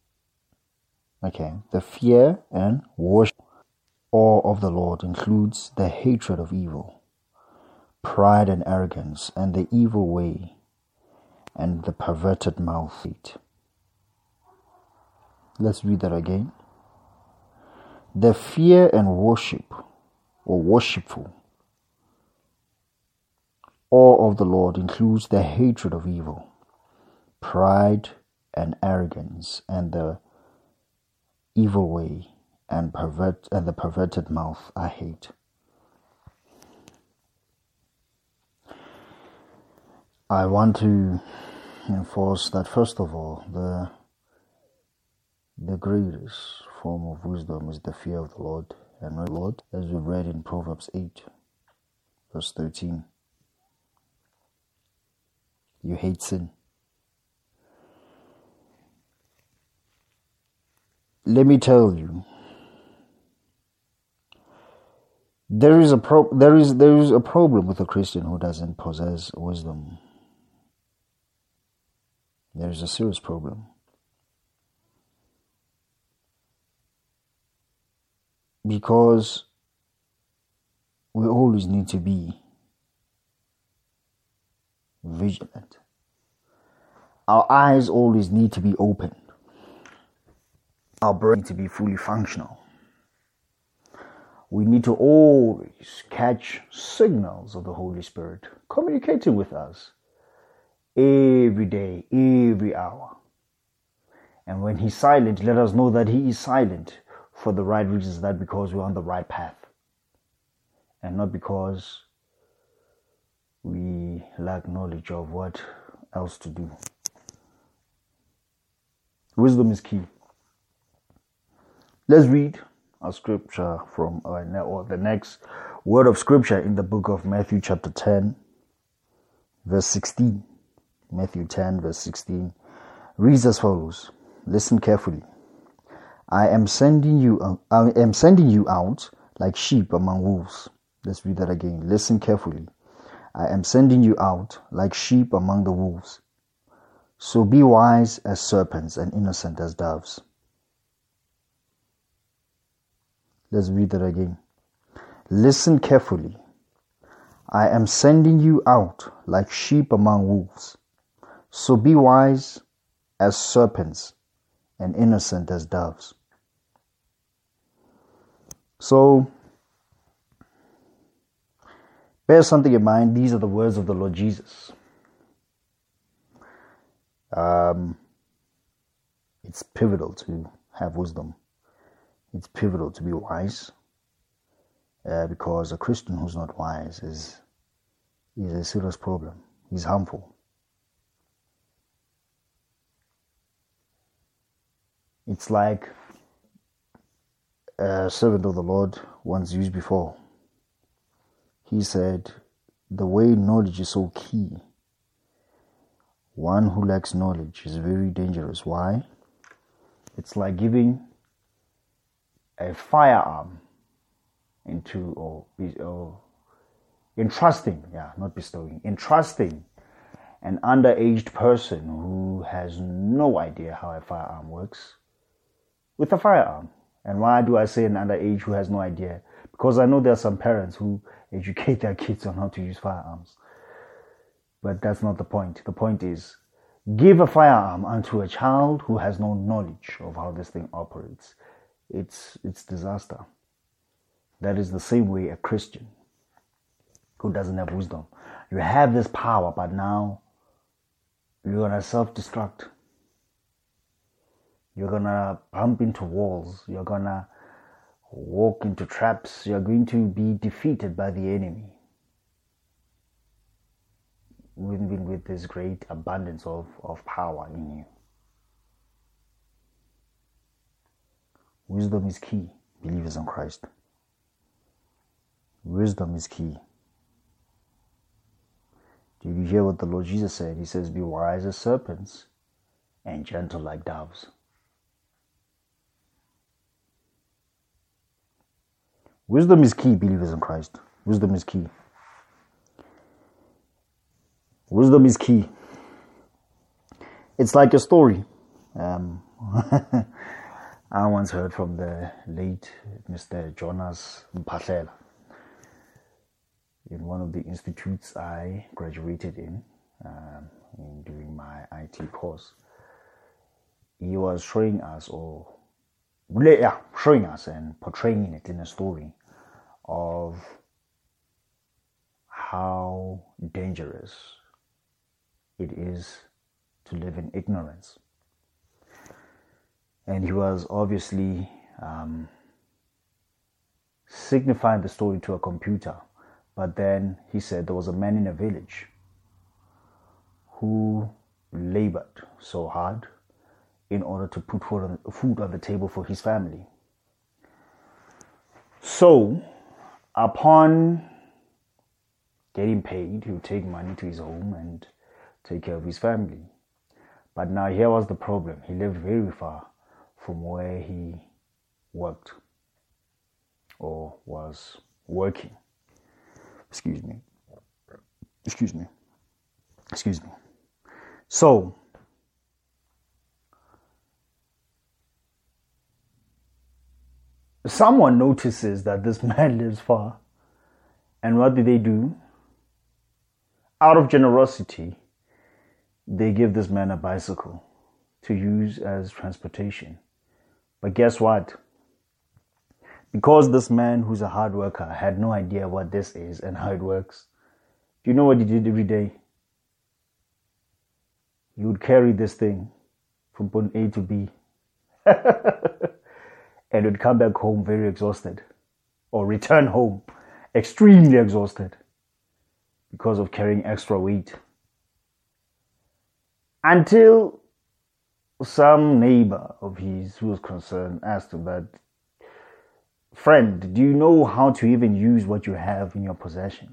Speaker 6: awe of the Lord includes the hatred of evil, pride and arrogance, and the evil way, and the perverted mouth. Let's read that again. The fear and worship, or worshipful, awe of the Lord includes the hatred of evil, pride and arrogance, and the evil way, and the perverted mouth I hate. I want to enforce that first of all, the greatest form of wisdom is the fear of the Lord, and the Lord, as we read in Proverbs 8, verse 13. You hate sin. Let me tell you, there is a problem with a Christian who doesn't possess wisdom. There is a serious problem. Because we always need to be vigilant. Our eyes always need to be open. Our brain needs to be fully functional. We need to always catch signals of the Holy Spirit communicating with us every day, every hour. And when He's silent, let us know that He is silent for the right reasons, that because we're on the right path, and not because we lack knowledge of what else to do. Wisdom is key. Let's read our scripture from the next word of scripture in the book of Matthew chapter 10, verse 16. Matthew 10, verse 16 reads as follows. Listen carefully. I am sending you out like sheep among wolves. Let's read that again. Listen carefully. I am sending you out like sheep among the wolves. So be wise as serpents and innocent as doves. Let's read that again. Listen carefully. I am sending you out like sheep among wolves. So be wise as serpents and innocent as doves. So, bear something in mind. These are the words of the Lord Jesus. It's pivotal to have wisdom. It's pivotal to be wise, because a Christian who's not wise is a serious problem. He's harmful. It's like a servant of the Lord once used before. He said, the way knowledge is so key, one who lacks knowledge is very dangerous. Why? It's like giving a firearm entrusting an underaged person who has no idea how a firearm works with a firearm. And why do I say an underage who has no idea? Because I know there are some parents who educate their kids on how to use firearms. But that's not the point. The point is, give a firearm unto a child who has no knowledge of how this thing operates. It's disaster. That is the same way a Christian who doesn't have wisdom. You have this power, but now you're going to self-destruct. You're going to bump into walls. You're going to walk into traps. You're going to be defeated by the enemy. Even with this great abundance of power in you. Wisdom is key, believers in Christ. Wisdom is key. Did you hear what the Lord Jesus said? He says, be wise as serpents and gentle like doves. Wisdom is key, believers in Christ. Wisdom is key. Wisdom is key. It's like a story. I once heard from the late Mr. Jonas Mpahlela in one of the institutes I graduated in during my IT course. He was showing us and portraying it in a story of how dangerous it is to live in ignorance. And he was obviously signifying the story to a computer. But then he said there was a man in a village who labored so hard in order to put food on the table for his family. So, upon getting paid, he would take money to his home and take care of his family. But now here was the problem. He lived very far from where he worked or was working. Excuse me. So, someone notices that this man lives far. And what do? Out of generosity, they give this man a bicycle to use as transportation. But guess what? Because this man, who's a hard worker, had no idea what this is and how it works, do you know what he did every day? He would carry this thing from point A to B and would come back home very exhausted, or return home extremely exhausted because of carrying extra weight. Until some neighbor of his who was concerned asked him that, "Friend, do you know how to even use what you have in your possession?"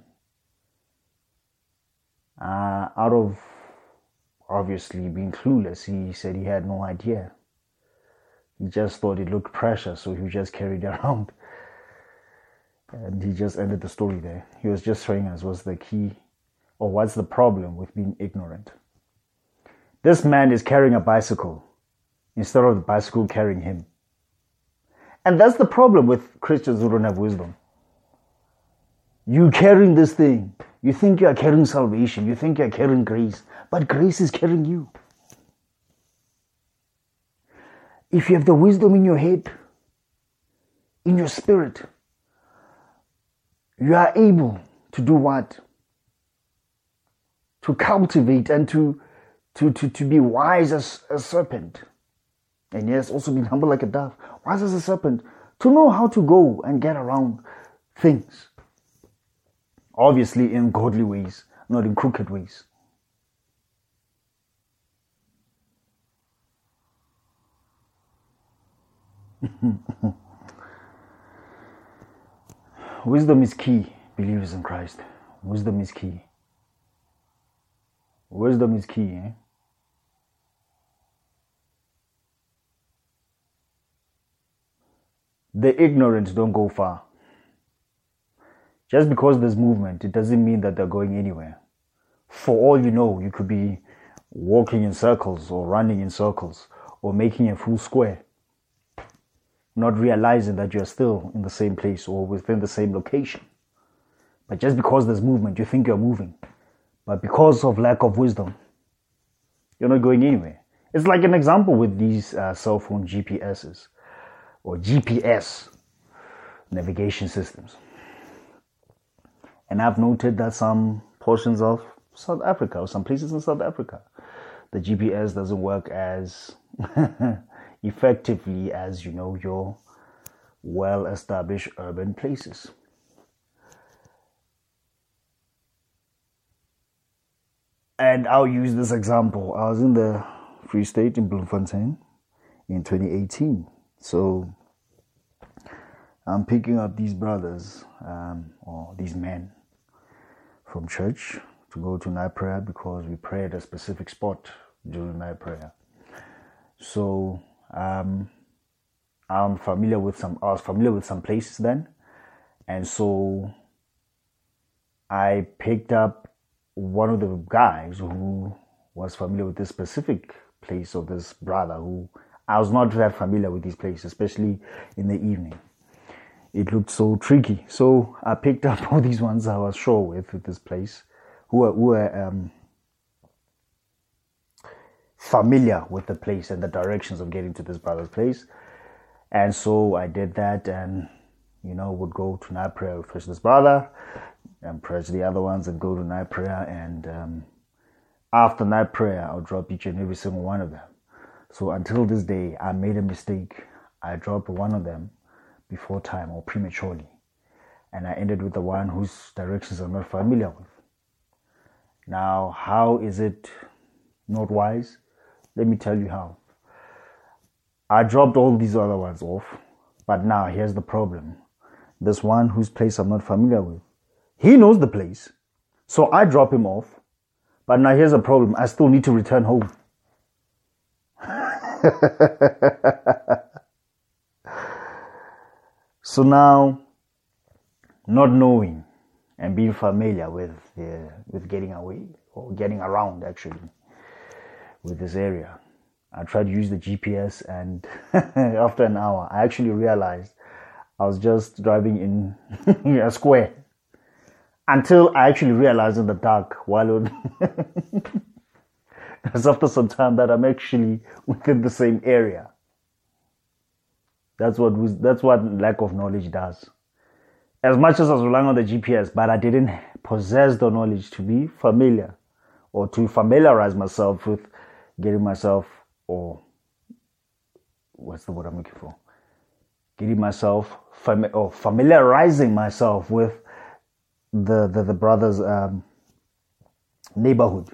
Speaker 6: Out of obviously being clueless, he said he had no idea. He just thought it looked precious, so he just carried it around. And he just ended the story there. He was just showing us what's the key, or what's the problem with being ignorant. This man is carrying a bicycle instead of the bicycle carrying him. And that's the problem with Christians who don't have wisdom. You carrying this thing. You think you are carrying salvation. You think you are carrying grace. But grace is carrying you. If you have the wisdom in your head, in your spirit, you are able to do what? To cultivate and to be wise as a serpent. And yes, also be humble like a dove. Wise as a serpent. To know how to go and get around things. Obviously in godly ways, not in crooked ways. Wisdom is key, believers in Christ. Wisdom is key. Wisdom is key, eh? The ignorant don't go far. Just because there's movement, it doesn't mean that they're going anywhere. For all you know, you could be walking in circles or running in circles or making a full square, not realizing that you're still in the same place or within the same location. But just because there's movement, you think you're moving. But because of lack of wisdom, you're not going anywhere. It's like an example with these cell phone GPSs or GPS navigation systems. And I've noted that some portions of South Africa or some places in South Africa, the GPS doesn't work as effectively as, your well-established urban places. And I'll use this example. I was in the Free State in Bloemfontein in 2018. So I'm picking up these brothers or these men from church to go to night prayer because we pray at a specific spot during night prayer. So I was familiar with some places then, And so I picked up one of the guys who was familiar with this specific place of this brother who I was not that familiar with this place, especially in the evening. It looked so tricky. So I picked up all these ones I was sure with this place who were familiar with the place and the directions of getting to this brother's place. And so I did that and, would go to night prayer with this brother and pray to the other ones and go to night prayer. And after night prayer, I'll drop each and every single one of them. So until this day, I made a mistake. I dropped one of them before time or prematurely. And I ended with the one whose directions I'm not familiar with. Now, how is it not wise? Let me tell you how. I dropped all these other ones off, but now here's the problem. This one whose place I'm not familiar with, he knows the place, so I drop him off, but now here's the problem. I still need to return home. So now, not knowing and being familiar with getting away, or getting around actually, with this area, I tried to use the GPS, and after an hour, I actually realized I was just driving in a square. Until I actually realized in the dark, while it was after some time, that I'm actually within the same area. That's what lack of knowledge does. As much as I was relying on the GPS, but I didn't possess the knowledge to be familiar or to familiarize myself with getting myself, or what's the word I'm looking for? Getting myself, familiarizing myself with the brother's neighborhood.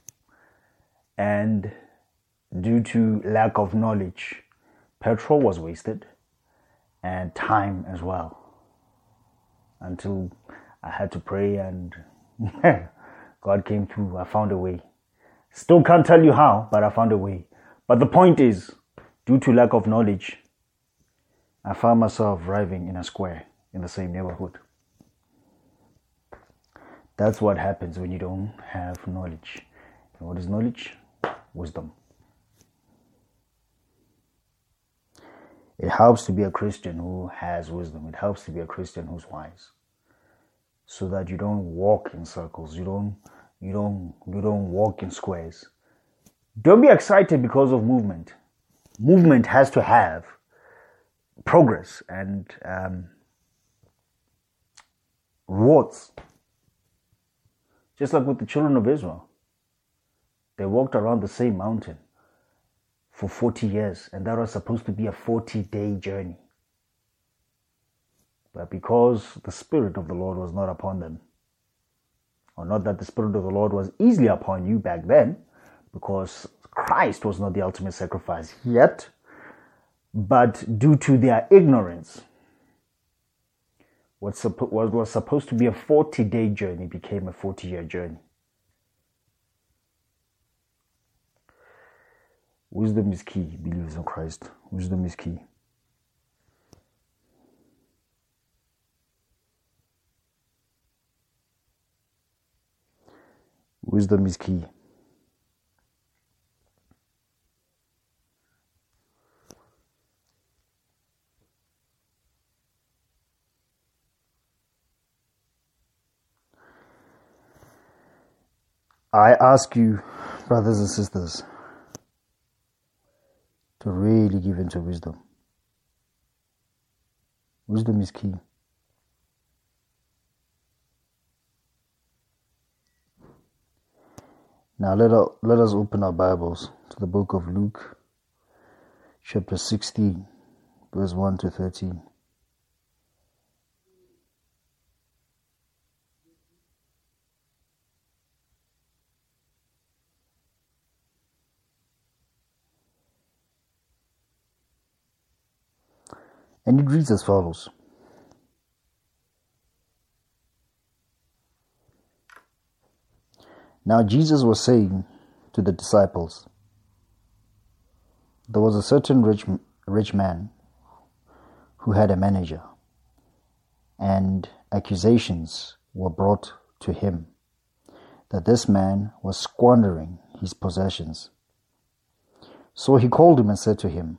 Speaker 6: And due to lack of knowledge, petrol was wasted and time as well, until I had to pray and God came through. I found a way. Still can't tell you how, but I found a way. But the point is, due to lack of knowledge, I found myself driving in a square in the same neighborhood. That's what happens when you don't have knowledge. And what is knowledge? Wisdom. It helps to be a Christian who has wisdom. It helps to be a Christian who's wise, so that you don't walk in circles. You don't walk in squares. Don't be excited because of movement. Movement has to have progress and rewards. Just like with the children of Israel, they walked around the same mountain for 40 years, and that was supposed to be a 40-day journey. But because the Spirit of the Lord was not upon them, or not that the Spirit of the Lord was easily upon you back then, because Christ was not the ultimate sacrifice yet, but due to their ignorance, what was supposed to be a 40-day journey became a 40-year journey. Wisdom is key, believers in Christ. Wisdom is key. Wisdom is key. I ask you, brothers and sisters, to really give into wisdom. Wisdom is key. Now let us open our Bibles to the book of Luke, chapter 16, verse 1 to 13. And it reads as follows. Now Jesus was saying to the disciples, there was a certain rich man who had a manager, and accusations were brought to him that this man was squandering his possessions. So he called him and said to him,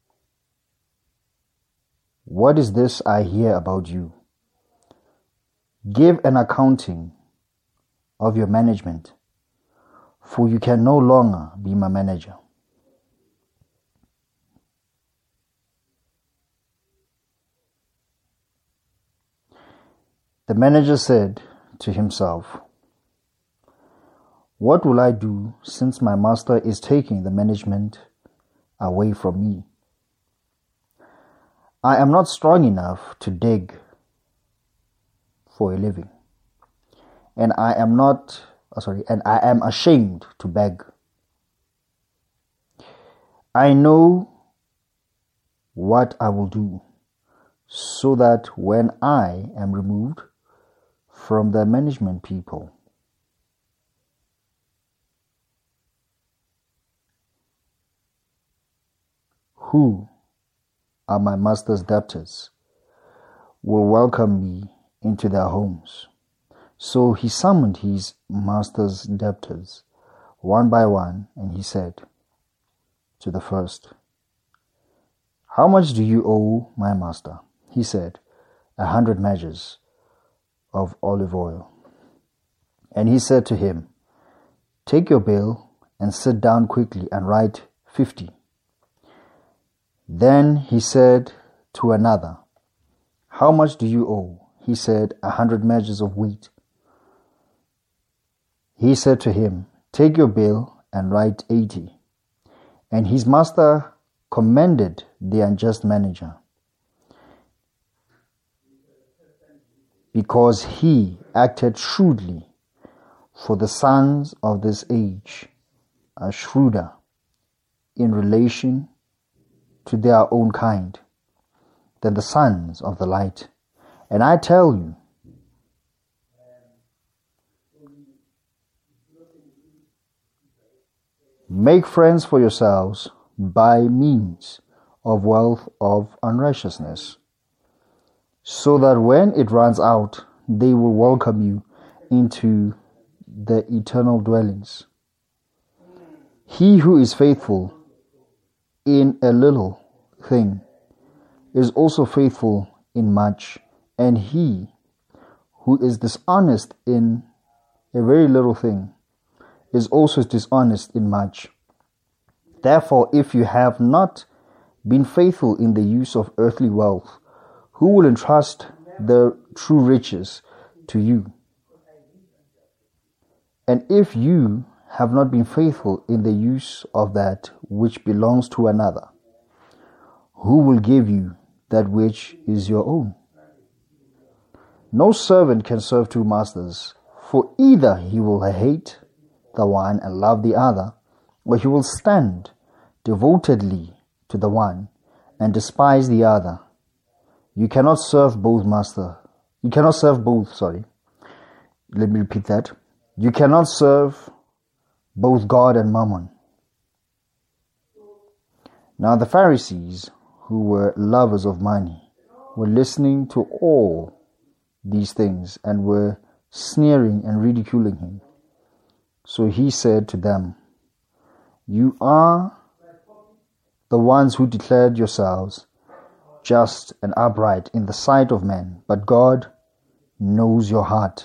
Speaker 6: "What is this I hear about you? Give an accounting of your management, for you can no longer be my manager." The manager said to himself, "What will I do since my master is taking the management away from me? I am not strong enough to dig for a living, and I am ashamed to beg. I know what I will do, so that when I am removed from the management people, who are my master's debtors will welcome me into their homes." So he summoned his master's debtors one by one, and he said to the first, "How much do you owe my master?" He said, 100 measures of olive oil. And he said to him, "Take your bill and sit down quickly and write 50. Then he said to another, "How much do you owe?" He said, 100 measures of wheat. He said to him, "Take your bill and write 80. And his master commended the unjust manager, because he acted shrewdly, for the sons of this age are shrewder in relation to their own kind than the sons of the light. And I tell you, make friends for yourselves by means of wealth of unrighteousness, so that when it runs out, they will welcome you into the eternal dwellings. He who is faithful in a little thing is also faithful in much, and he who is dishonest in a very little thing is also dishonest in much. Therefore, if you have not been faithful in the use of earthly wealth, who will entrust the true riches to you? And if you have not been faithful in the use of that which belongs to another, who will give you that which is your own? No servant can serve two masters, for either he will hate the one and love the other, or he will stand devotedly to the one and despise the other. You cannot serve both masters. You cannot serve both, Let me repeat that. You cannot serve both God and Mammon. Now the Pharisees, who were lovers of money, were listening to all these things and were sneering and ridiculing him. So he said to them, "You are the ones who declared yourselves just and upright in the sight of men, but God knows your heart.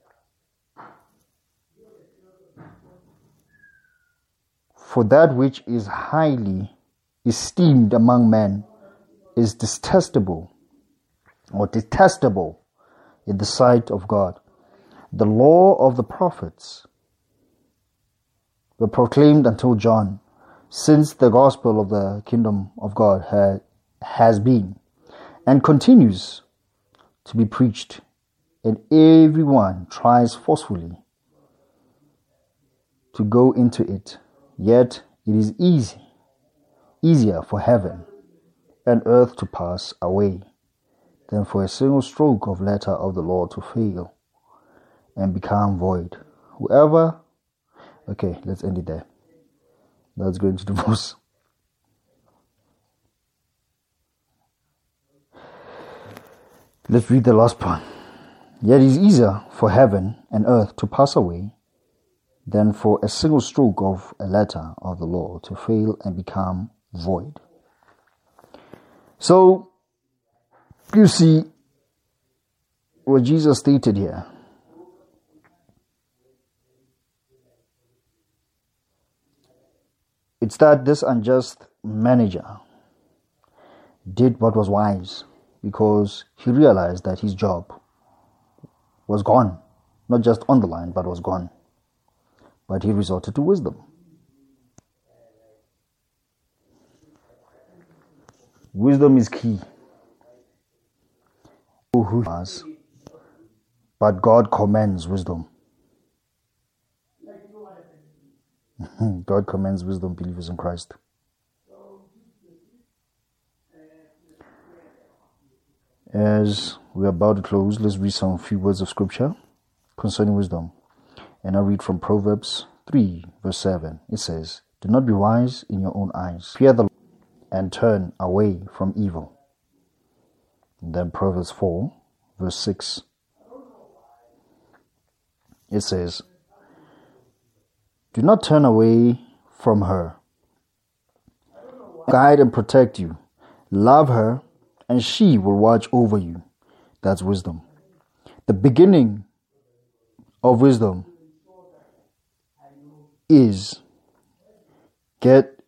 Speaker 6: For that which is highly esteemed among men is detestable in the sight of God. The law of the prophets were proclaimed until John, since the gospel of the kingdom of God has been and continues to be preached, and everyone tries forcefully to go into it. Yet it is easier for heaven and earth to pass away than for a single stroke of letter of the law to fail and become void. Okay, let's end it there. Let's go into divorce. Let's read the last part. Yet it is easier for heaven and earth to pass away than for a single stroke of a letter of the law to fail and become void. So, you see what Jesus stated here. It's that this unjust manager did what was wise because he realized that his job was gone. Not just on the line, but was gone. But he resorted to wisdom. Wisdom is key. But God commends wisdom. God commends wisdom, believers in Christ. As we are about to close, let's read some few words of scripture concerning wisdom. And I read from Proverbs 3, verse 7. It says, "Do not be wise in your own eyes. Fear the Lord and turn away from evil." And then Proverbs 4, verse 6. It says, "Do not turn away from her. Guide and protect you. Love her, and she will watch over you." That's wisdom. The beginning of wisdom is get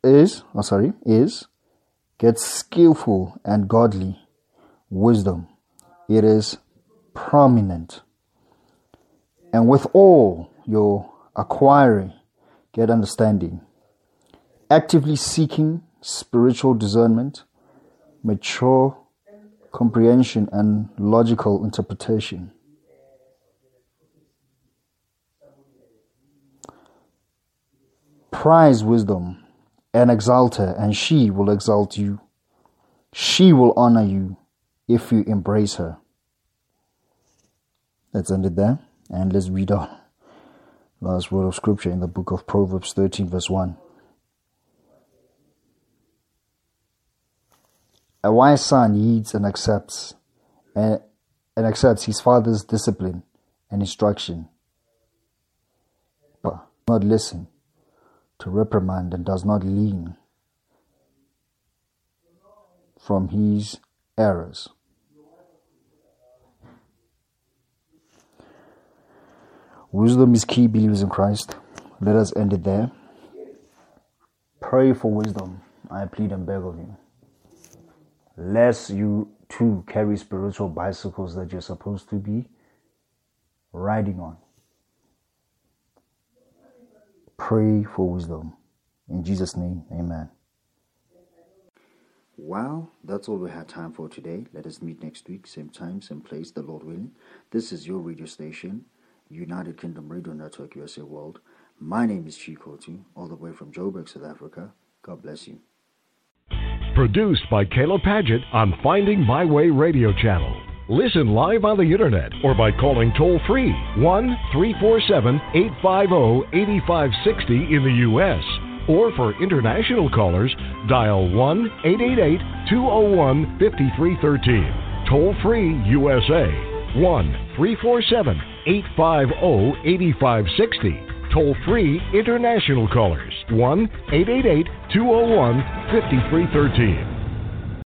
Speaker 6: skillful and godly wisdom. It is prominent. And with all your acquiring, get understanding. Actively seeking spiritual discernment, mature comprehension, and logical interpretation. Prize wisdom and exalt her, and she will exalt you. She will honor you if you embrace her. Let's end it there, and let's read our last word of scripture in the book of Proverbs 13, verse 1. A wise son heeds and accepts his father's discipline and instruction, but does not listen to reprimand and does not lean from his errors. Wisdom is key, believers in Christ. Let us end it there. Pray for wisdom, I plead and beg of you. Lest you too carry spiritual bicycles that you're supposed to be riding on. Pray for wisdom. In Jesus' name, amen. Well, that's all we had time for today. Let us meet next week, same time, same place, the Lord willing. This is your radio station, United Kingdom Radio Network, USA World. My name is Chikotu, all the way from Joburg, South Africa. God bless you.
Speaker 1: Produced by Caleb Paget on Finding My Way Radio Channel. Listen live on the internet or by calling toll-free 1-347-850-8560 in the U.S. Or for international callers, dial 1-888-201-5313. Toll-free USA 1-347-850-8560. Toll-free international callers 1-888-201-5313.